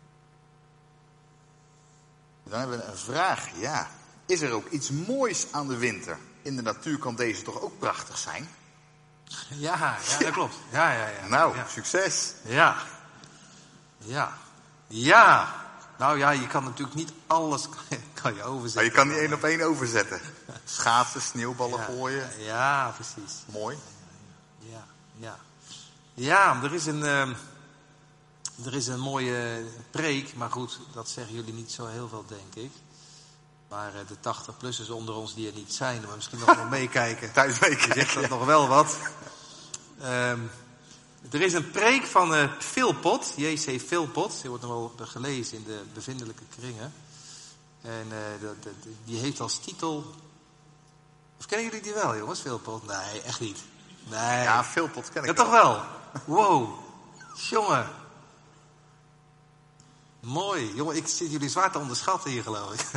Dan hebben we een vraag. Ja, is er ook iets moois aan de winter? In de natuur kan deze toch ook prachtig zijn? Ja, dat klopt. Ja. Nou, ja. succes. Ja. Nou ja, je kan natuurlijk niet alles kan je overzetten. Maar je kan niet 1 op 1 overzetten. Schaatsen, sneeuwballen gooien. Ja, precies. Mooi. Ja, er is een mooie preek, maar goed, dat zeggen jullie niet zo heel veel, denk ik. Maar de 80-plussers onder ons die er niet zijn, maar misschien nog wel meekijken. Thuis meekijken. Zegt dat nog wel wat. Er is een preek van Philpott, J.C. Philpott. Die wordt nog wel gelezen in de bevindelijke kringen. En die heeft als titel... Of kennen jullie die wel, jongens, Philpott? Nee, echt niet. Nee. Ja, Philpott ken ik Ja, toch wel? Wow. Jongen. Mooi. Jongen, ik zit jullie zwaar te onderschatten hier, geloof ik.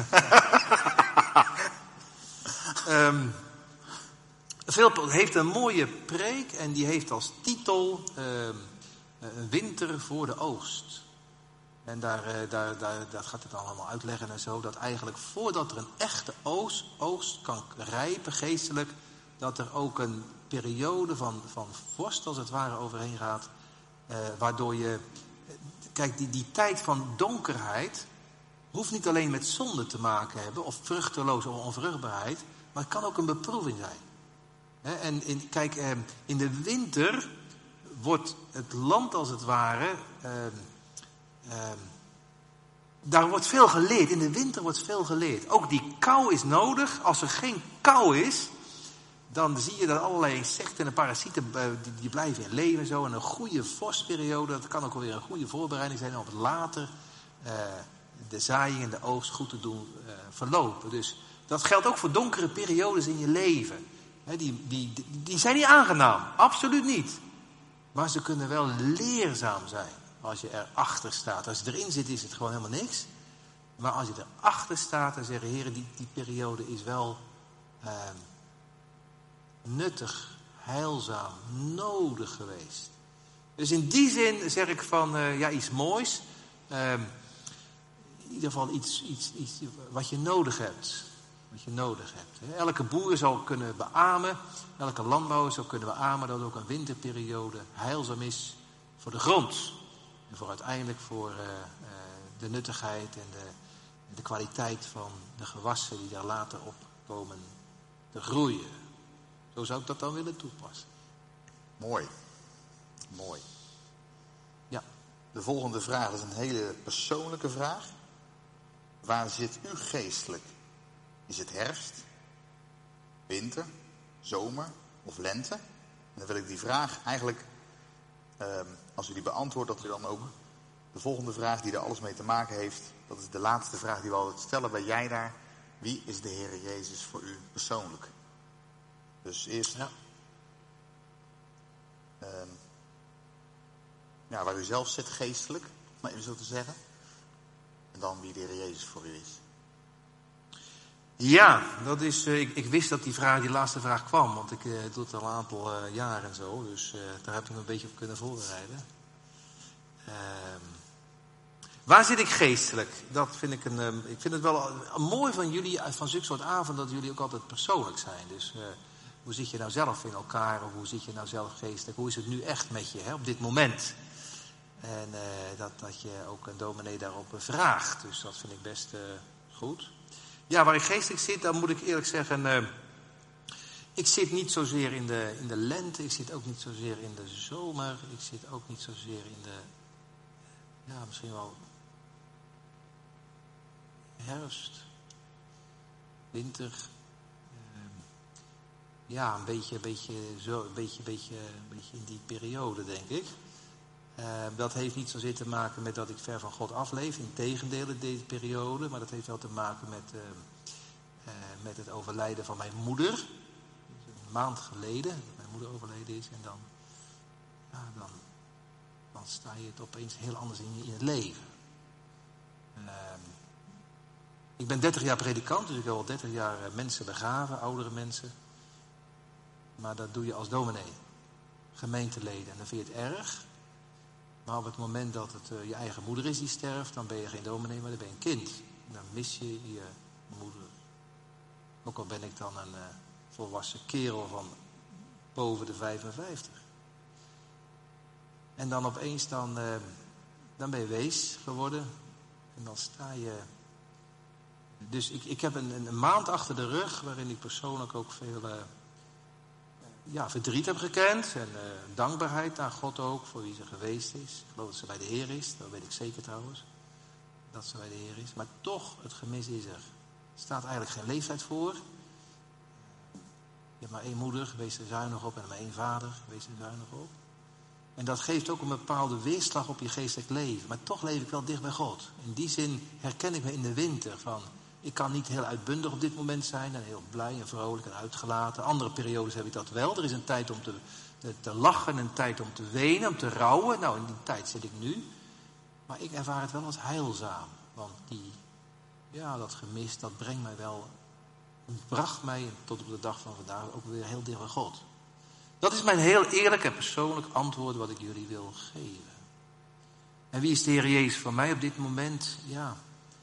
Philpott heeft een mooie preek en die heeft als titel Winter voor de oogst. En daar gaat het allemaal uitleggen en zo. Dat eigenlijk voordat er een echte oogst kan rijpen, geestelijk, dat er ook een periode van vorst als het ware overheen gaat. Waardoor je... Kijk, die tijd van donkerheid hoeft niet alleen met zonde te maken hebben, of vruchteloze onvruchtbaarheid, maar het kan ook een beproeving zijn. En in de winter wordt het land als het ware, daar wordt veel geleerd. In de winter wordt veel geleerd. Ook die kou is nodig. Als er geen kou is, dan zie je dat allerlei insecten en parasieten die blijven in leven zo. En een goede vorstperiode, dat kan ook alweer een goede voorbereiding zijn om het later de zaaiing en de oogst goed te doen verlopen. Dus dat geldt ook voor donkere periodes in je leven. Die zijn niet aangenaam, absoluut niet. Maar ze kunnen wel leerzaam zijn als je erachter staat. Als je erin zit is het gewoon helemaal niks. Maar als je erachter staat en zegt, heren, die periode is wel nuttig, heilzaam, nodig geweest. Dus in die zin zeg ik van, iets moois. In ieder geval iets wat je nodig hebt. Elke boer zal kunnen beamen, elke landbouwer zal kunnen beamen dat ook een winterperiode heilzaam is voor de grond. En voor uiteindelijk voor de nuttigheid en de kwaliteit van de gewassen die daar later op komen te groeien. Zo zou ik dat dan willen toepassen. Mooi. Ja. De volgende vraag is een hele persoonlijke vraag. Waar zit u geestelijk? Is het herfst, winter, zomer of lente? En dan wil ik die vraag eigenlijk, als u die beantwoordt, dat u dan ook de volgende vraag die er alles mee te maken heeft, dat is de laatste vraag die we altijd stellen. Ben jij daar? Wie is de Heere Jezus voor u persoonlijk? Dus eerst waar u zelf zit geestelijk, maar even zo te zeggen. En dan wie de Heere Jezus voor u is. Ja, dat is, ik wist dat die laatste vraag kwam, want ik doe het al een aantal jaren en zo, dus daar heb ik me een beetje op kunnen voorbereiden. Waar zit ik geestelijk? Dat vind ik ik vind het wel mooi van jullie, van zulke soort avonden, dat jullie ook altijd persoonlijk zijn. Dus hoe zit je nou zelf in elkaar, of hoe zit je nou zelf geestelijk? Hoe is het nu echt met je, op dit moment? En dat je ook een dominee daarop vraagt, dus dat vind ik best goed. Ja, waar ik geestelijk zit, dan moet ik eerlijk zeggen, ik zit niet zozeer in de lente, ik zit ook niet zozeer in de zomer, ik zit ook niet zozeer in de, misschien wel herfst, winter. Een beetje in die periode, denk ik. Dat heeft niet zozeer te maken met dat ik ver van God afleef. Integendeel in deze periode. Maar dat heeft wel te maken met het overlijden van mijn moeder. Een maand geleden. Mijn moeder overleden is. En dan sta je het opeens heel anders in het leven. Ik ben 30 jaar predikant, dus ik heb al 30 jaar mensen begraven, oudere mensen. Maar dat doe je als dominee, gemeenteleden. En dan vind je het erg. Maar op het moment dat het je eigen moeder is die sterft, dan ben je geen dominee, maar dan ben je een kind. Dan mis je je moeder. Ook al ben ik dan een volwassen kerel van boven de 55. En dan opeens dan ben je wees geworden. En dan sta je... Dus ik heb een maand achter de rug waarin ik persoonlijk ook veel verdriet heb gekend. En dankbaarheid naar God ook voor wie ze geweest is. Ik geloof dat ze bij de Heer is, dat weet ik zeker trouwens. Dat ze bij de Heer is. Maar toch, het gemis is er. Er staat eigenlijk geen leeftijd voor. Je hebt maar één moeder, wees er zuinig op. En maar één vader, wees er zuinig op. En dat geeft ook een bepaalde weerslag op je geestelijk leven. Maar toch leef ik wel dicht bij God. In die zin herken ik me in de winter van... Ik kan niet heel uitbundig op dit moment zijn en heel blij en vrolijk en uitgelaten. Andere periodes heb ik dat wel. Er is een tijd om te lachen, een tijd om te wenen, om te rouwen. Nou, in die tijd zit ik nu. Maar ik ervaar het wel als heilzaam. Want dat gemis, dat brengt mij wel... bracht mij tot op de dag van vandaag ook weer heel dicht bij God. Dat is mijn heel eerlijk en persoonlijk antwoord wat ik jullie wil geven. En wie is de Heer Jezus voor mij op dit moment? Ja...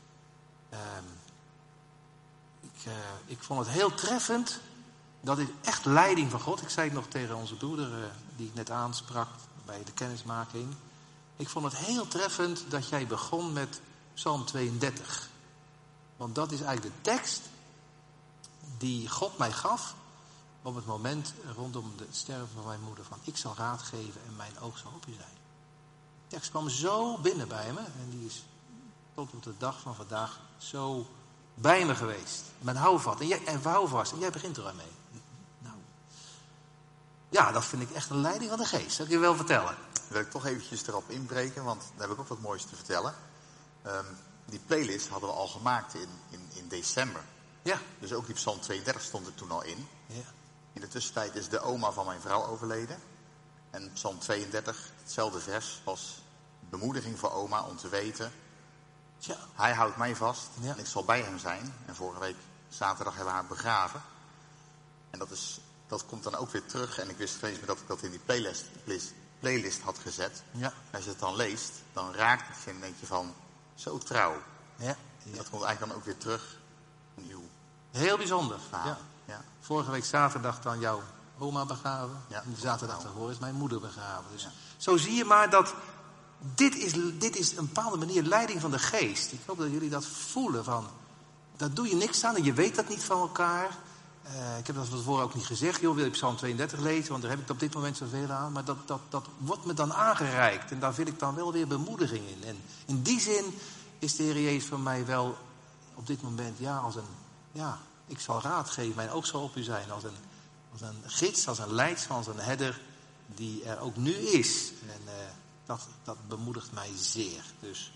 Ik vond het heel treffend. Dat is echt leiding van God. Ik zei het nog tegen onze broeder die ik net aansprak bij de kennismaking. Ik vond het heel treffend dat jij begon met Psalm 32. Want dat is eigenlijk de tekst die God mij gaf op het moment rondom het sterven van mijn moeder. Van ik zal raad geven en mijn oog zal op u zijn. De tekst kwam zo binnen bij me en die is tot op de dag van vandaag zo bij me geweest. Met houvast. En houvast. En jij begint er aan mee. Nou. Ja, dat vind ik echt een leiding van de geest. Dat kan je wel vertellen. Dan wil ik toch eventjes erop inbreken, want daar heb ik ook wat moois te vertellen. Die playlist hadden we al gemaakt in december. Ja. Dus ook die Psalm 32 stond er toen al in. Ja. In de tussentijd is de oma van mijn vrouw overleden. En Psalm 32, hetzelfde vers, was bemoediging voor oma om te weten... Ja. Hij houdt mij vast Ja. en ik zal bij hem zijn. En vorige week zaterdag hebben we haar begraven. En dat komt dan ook weer terug. En ik wist vrees me dat ik dat in die playlist had gezet. Ja. En als je het dan leest, dan raakt het je en denk je van, zo trouw. Ja. En dat komt eigenlijk dan ook weer terug in uw Heel bijzonder. verhaal. Ja. Ja. Vorige week zaterdag dan jouw oma begraven. Ja. En de zaterdag daarvoor is mijn moeder begraven. Dus Ja. zo zie je maar dat dit is een bepaalde manier leiding van de geest. Ik hoop dat jullie dat voelen. Van, daar doe je niks aan en je weet dat niet van elkaar. Ik heb dat van tevoren ook niet gezegd. Joh, wil je Psalm 32 lezen? Want daar heb ik op dit moment zoveel aan. Maar dat wordt me dan aangereikt. En daar vind ik dan wel weer bemoediging in. En in die zin is de Heer Jezus voor mij wel op dit moment ik zal raad geven. Mijn oog zal op u zijn. Als een gids, als een leidsman, als een herder die er ook nu is. En dat bemoedigt mij zeer. Dus,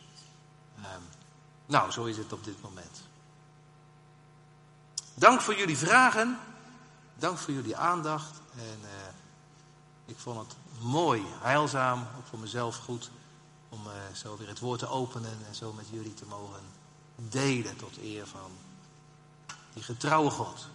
zo is het op dit moment. Dank voor jullie vragen. Dank voor jullie aandacht. En ik vond het mooi, heilzaam, ook voor mezelf goed, om zo weer het woord te openen en zo met jullie te mogen delen tot eer van die getrouwe God.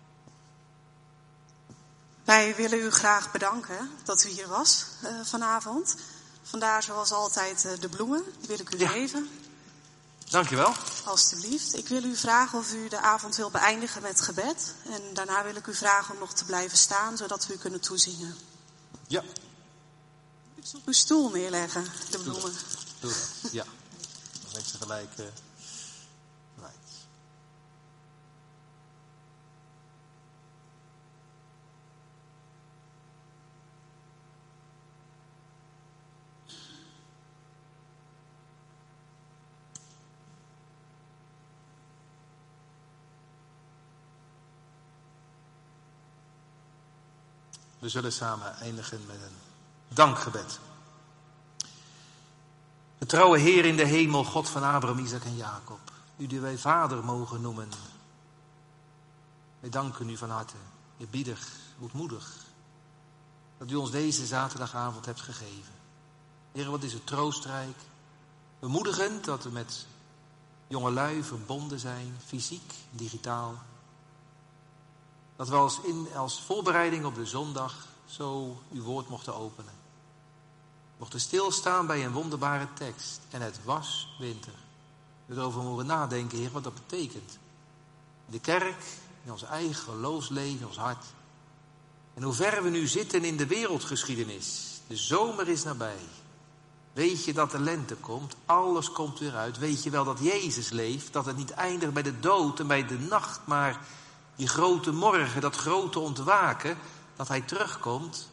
Wij willen u graag bedanken dat u hier was vanavond. Vandaar zoals altijd de bloemen, die wil ik u geven. Dankjewel. Alsjeblieft. Ik wil u vragen of u de avond wil beëindigen met gebed. En daarna wil ik u vragen om nog te blijven staan, zodat we u kunnen toezingen. Ja. U kunt op uw stoel neerleggen, de bloemen. Doe dat, ja. Dan ben ik ze gelijk kwijt. We zullen samen eindigen met een dankgebed. Getrouwe Heer in de hemel, God van Abraham, Isaac en Jacob. U die wij vader mogen noemen. Wij danken u van harte, eerbiedig, goedmoedig. dat u ons deze zaterdagavond hebt gegeven. Heer, wat is het troostrijk. Bemoedigend dat we met jongelui verbonden zijn, fysiek, digitaal. Dat we als voorbereiding op de zondag zo uw woord mochten openen. Mochten stilstaan bij een wonderbare tekst. En het was winter. We erover mogen nadenken, Heer, wat dat betekent. In de kerk, in ons eigen geloofsleven, in ons hart. En hoe ver we nu zitten in de wereldgeschiedenis. De zomer is nabij. Weet je dat de lente komt? Alles komt weer uit. Weet je wel dat Jezus leeft? Dat het niet eindigt bij de dood en bij de nacht, maar die grote morgen, dat grote ontwaken, dat hij terugkomt.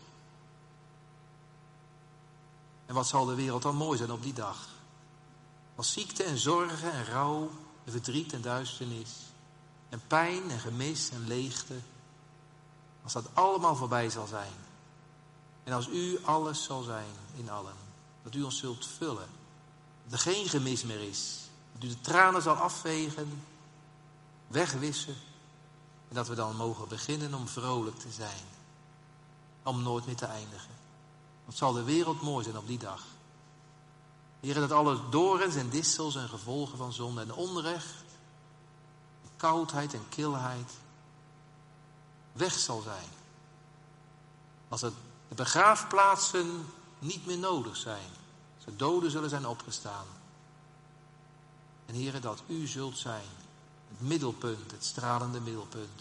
En wat zal de wereld dan mooi zijn op die dag? Als ziekte en zorgen en rouw en verdriet en duisternis en pijn en gemis en leegte, als dat allemaal voorbij zal zijn. En als u alles zal zijn in allen. Dat u ons zult vullen. Dat er geen gemis meer is. Dat u de tranen zal afvegen, wegwissen. En dat we dan mogen beginnen om vrolijk te zijn. Om nooit meer te eindigen. Wat zal de wereld mooi zijn op die dag. Heer, dat alle dorens en distels en gevolgen van zonde en onrecht, koudheid en kilheid weg zal zijn. Als de begraafplaatsen niet meer nodig zijn. Als de doden zullen zijn opgestaan. En Heer, dat u zult zijn. Het middelpunt, het stralende middelpunt.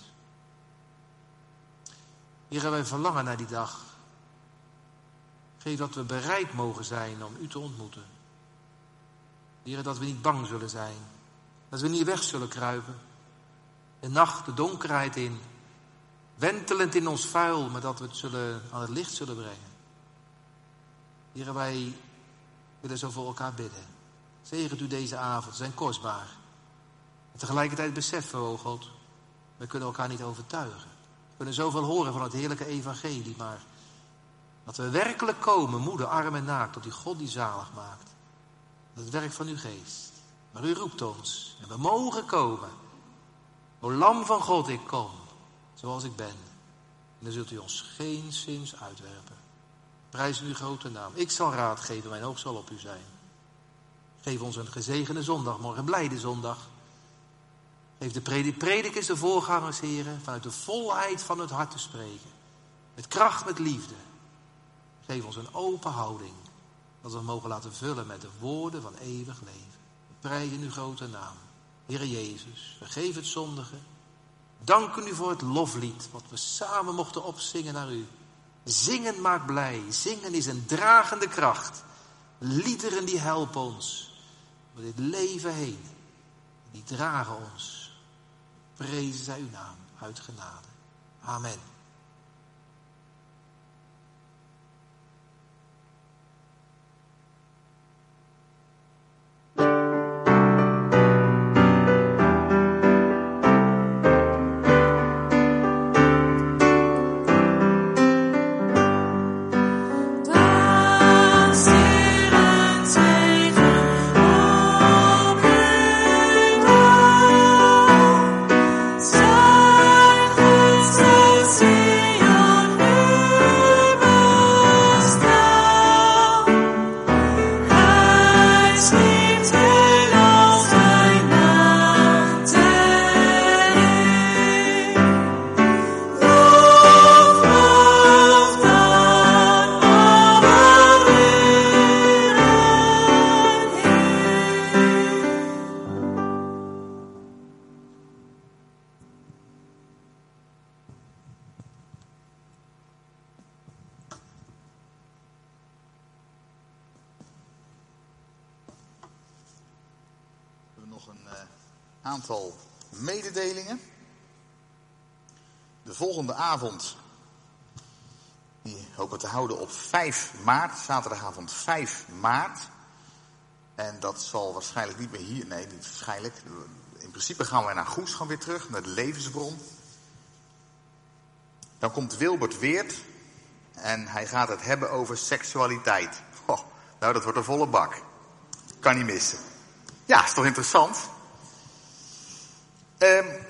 Heer, wij verlangen naar die dag. Geef dat we bereid mogen zijn om u te ontmoeten. Heer, dat we niet bang zullen zijn. Dat we niet weg zullen kruipen. De nacht, de donkerheid in. Wentelend in ons vuil, maar dat we het aan het licht zullen brengen. Heer, wij willen zo voor elkaar bidden. Zegent u deze avond, zijn kostbaar. En tegelijkertijd beseffen we, o God, we kunnen elkaar niet overtuigen. We kunnen zoveel horen van het heerlijke evangelie, maar dat we werkelijk komen, moede, arm en naakt, tot die God die zalig maakt. Dat het werk van uw geest. Maar u roept ons en we mogen komen. O Lam van God, ik kom, zoals ik ben. En dan zult u ons geenszins uitwerpen. Prijs uw grote naam. Ik zal raad geven, mijn oog zal op u zijn. Geef ons een gezegende zondagmorgen, een blijde zondag. Geef de predikers, de voorgangers, heren, vanuit de volheid van het hart te spreken. Met kracht, met liefde. Geef ons een open houding. Dat we mogen laten vullen met de woorden van eeuwig leven. We prijzen uw grote naam. Heere Jezus, vergeef het zondige. Danken u voor het loflied, wat we samen mochten opzingen naar u. Zingen maakt blij. Zingen is een dragende kracht. Liederen die helpen ons door dit leven heen. Die dragen ons. Prezen zij uw naam uit genade. Amen. Aantal mededelingen. De volgende avond, die hopen te houden op 5 maart, zaterdagavond 5 maart. En dat zal waarschijnlijk niet meer hier, nee, niet waarschijnlijk. In principe gaan wij naar Goes weer terug, naar de levensbron. Dan komt Wilbert Weert en hij gaat het hebben over seksualiteit. Oh, nou, dat wordt een volle bak. Kan niet missen. Ja, is toch interessant?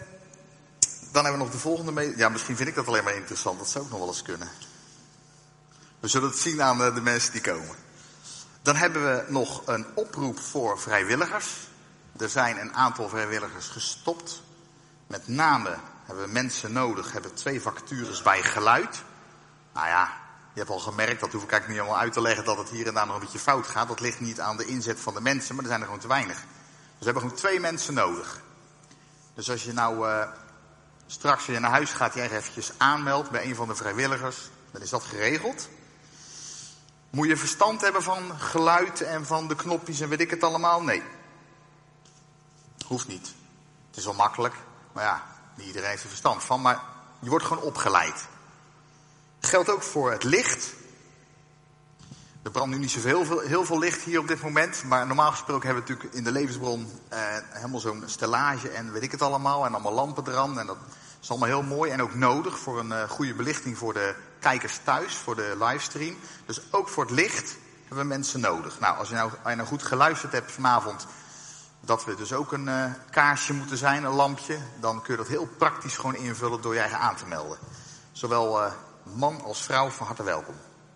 Dan hebben we nog de volgende. Ja, misschien vind ik dat alleen maar interessant. Dat zou ook nog wel eens kunnen. We zullen het zien aan de mensen die komen. Dan hebben we nog een oproep voor vrijwilligers. Er zijn een aantal vrijwilligers gestopt. Met name hebben we mensen nodig, hebben 2 vacatures bij geluid. Nou ja, je hebt al gemerkt, dat hoef ik eigenlijk niet allemaal uit te leggen, dat het hier en daar nog een beetje fout gaat. Dat ligt niet aan de inzet van de mensen, maar er zijn er gewoon te weinig. Dus we hebben gewoon 2 mensen nodig. Dus als je nou straks als je naar huis gaat, je eventjes aanmeldt bij een van de vrijwilligers, dan is dat geregeld. Moet je verstand hebben van geluid en van de knopjes en weet ik het allemaal? Nee. Hoeft niet. Het is wel makkelijk, maar ja, niet iedereen heeft er verstand van. Maar je wordt gewoon opgeleid. Geldt ook voor het licht. Er brandt nu niet heel veel licht hier op dit moment. Maar normaal gesproken hebben we natuurlijk in de levensbron helemaal zo'n stellage en weet ik het allemaal. En allemaal lampen eraan. En dat is allemaal heel mooi en ook nodig voor een goede belichting voor de kijkers thuis, voor de livestream. Dus ook voor het licht hebben we mensen nodig. Nou, als je nou goed geluisterd hebt vanavond, dat we dus ook een kaarsje moeten zijn, een lampje, dan kun je dat heel praktisch gewoon invullen door je eigen aan te melden. Zowel man als vrouw, van harte welkom.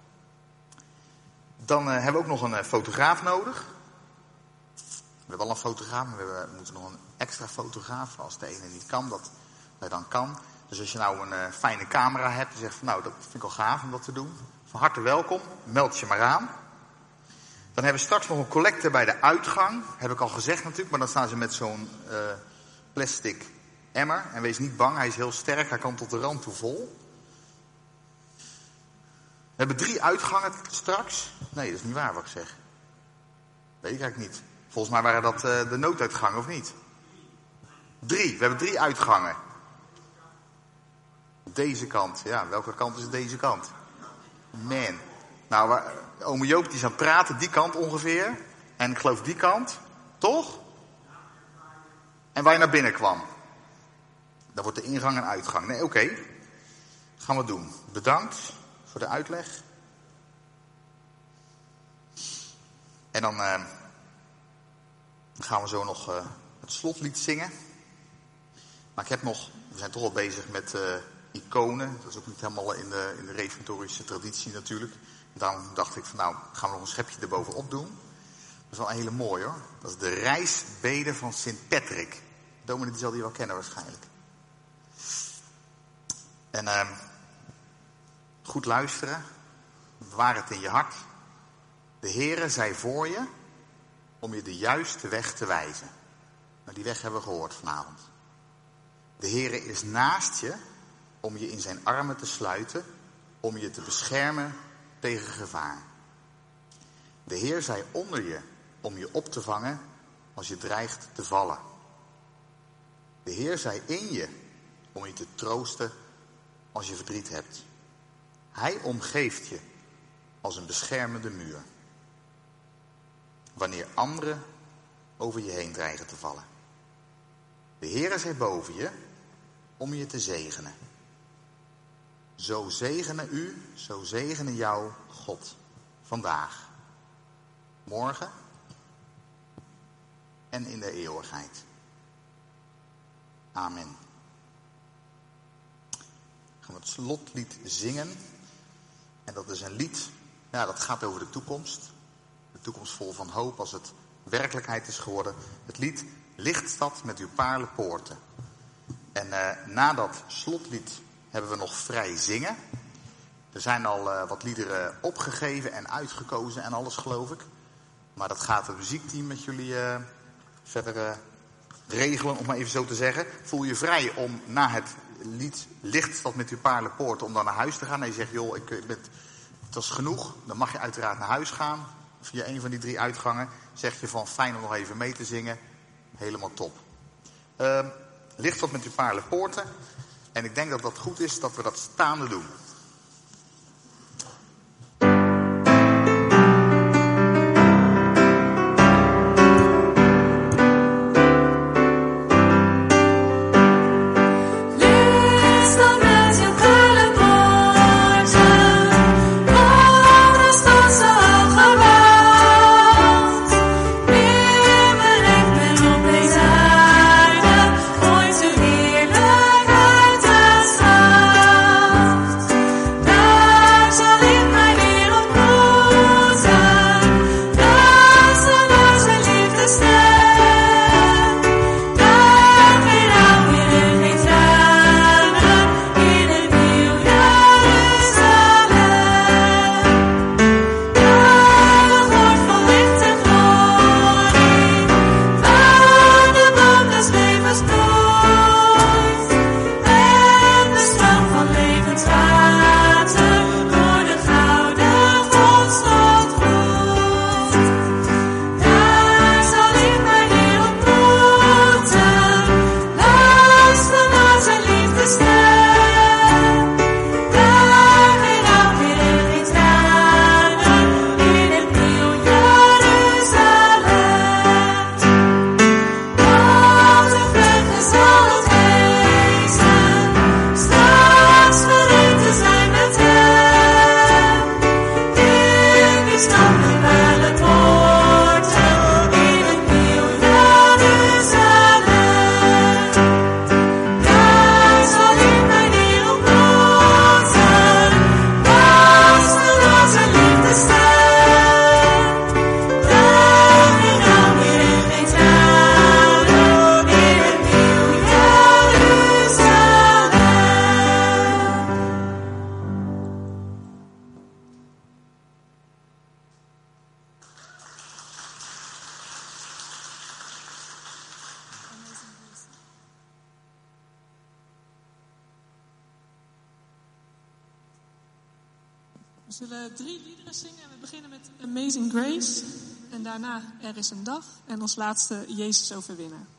Dan hebben we ook nog een fotograaf nodig. We hebben al een fotograaf, maar we moeten nog een extra fotograaf. Als de ene niet kan, dat hij dan kan. Dus als je nou een fijne camera hebt en zegt van nou, dat vind ik wel gaaf om dat te doen. Van harte welkom, meld je maar aan. Dan hebben we straks nog een collecte bij de uitgang. Heb ik al gezegd natuurlijk, maar dan staan ze met zo'n plastic emmer. En wees niet bang, hij is heel sterk, hij kan tot de rand toe vol. We hebben 3 uitgangen straks. Nee, dat is niet waar wat ik zeg. Weet ik eigenlijk niet. Volgens mij waren dat de nooduitgangen, of niet? 3, we hebben 3 uitgangen. Deze kant, ja, welke kant is deze kant? Man. Nou, ome Joop die is aan het praten, die kant ongeveer. En ik geloof die kant, toch? En waar je naar binnen kwam. Dan wordt de ingang en uitgang. Nee, oké. Gaan we doen. Bedankt voor de uitleg. En dan gaan we zo nog het slotlied zingen. Maar ik heb nog, we zijn toch al bezig met iconen. Dat is ook niet helemaal in de reformatorische traditie natuurlijk. En daarom dacht ik van nou, gaan we nog een schepje erbovenop doen. Dat is wel een hele mooie hoor. Dat is de reisbede van Sint Patrick. Dominee die zal die wel kennen waarschijnlijk. En goed luisteren. Bewaar het in je hart. De Heere zij voor je om je de juiste weg te wijzen. Nou, die weg hebben we gehoord vanavond. De Heere is naast je om je in zijn armen te sluiten, om je te beschermen tegen gevaar. De Heer zij onder je om je op te vangen als je dreigt te vallen. De Heer zij in je om je te troosten als je verdriet hebt. Hij omgeeft je als een beschermende muur. Wanneer anderen over je heen dreigen te vallen. De Heer zij boven je om je te zegenen. Zo zegene u, zo zegene jou God vandaag, morgen en in de eeuwigheid. Amen. We gaan het slotlied zingen. En dat is een lied, ja, dat gaat over de toekomst. De toekomst vol van hoop als het werkelijkheid is geworden. Het lied Lichtstad met uw paarlenpoorten. En na dat slotlied hebben we nog vrij zingen. Er zijn al wat liederen opgegeven en uitgekozen en alles geloof ik. Maar dat gaat het muziekteam met jullie verder regelen, om maar even zo te zeggen. Voel je vrij om na het lied Lichtstad met uw paarlenpoorten om dan naar huis te gaan. En je zegt, joh, het is genoeg. Dan mag je uiteraard naar huis gaan. Via een van die 3 uitgangen zeg je van fijn om nog even mee te zingen. Helemaal top. Lichtstad met uw paarlenpoorten. En ik denk dat dat goed is dat we dat staande doen. Ooit uw heerlijkheid en We zullen 3 liederen zingen en we beginnen met Amazing Grace. En daarna Er is een dag. En als laatste Jezus overwinnen.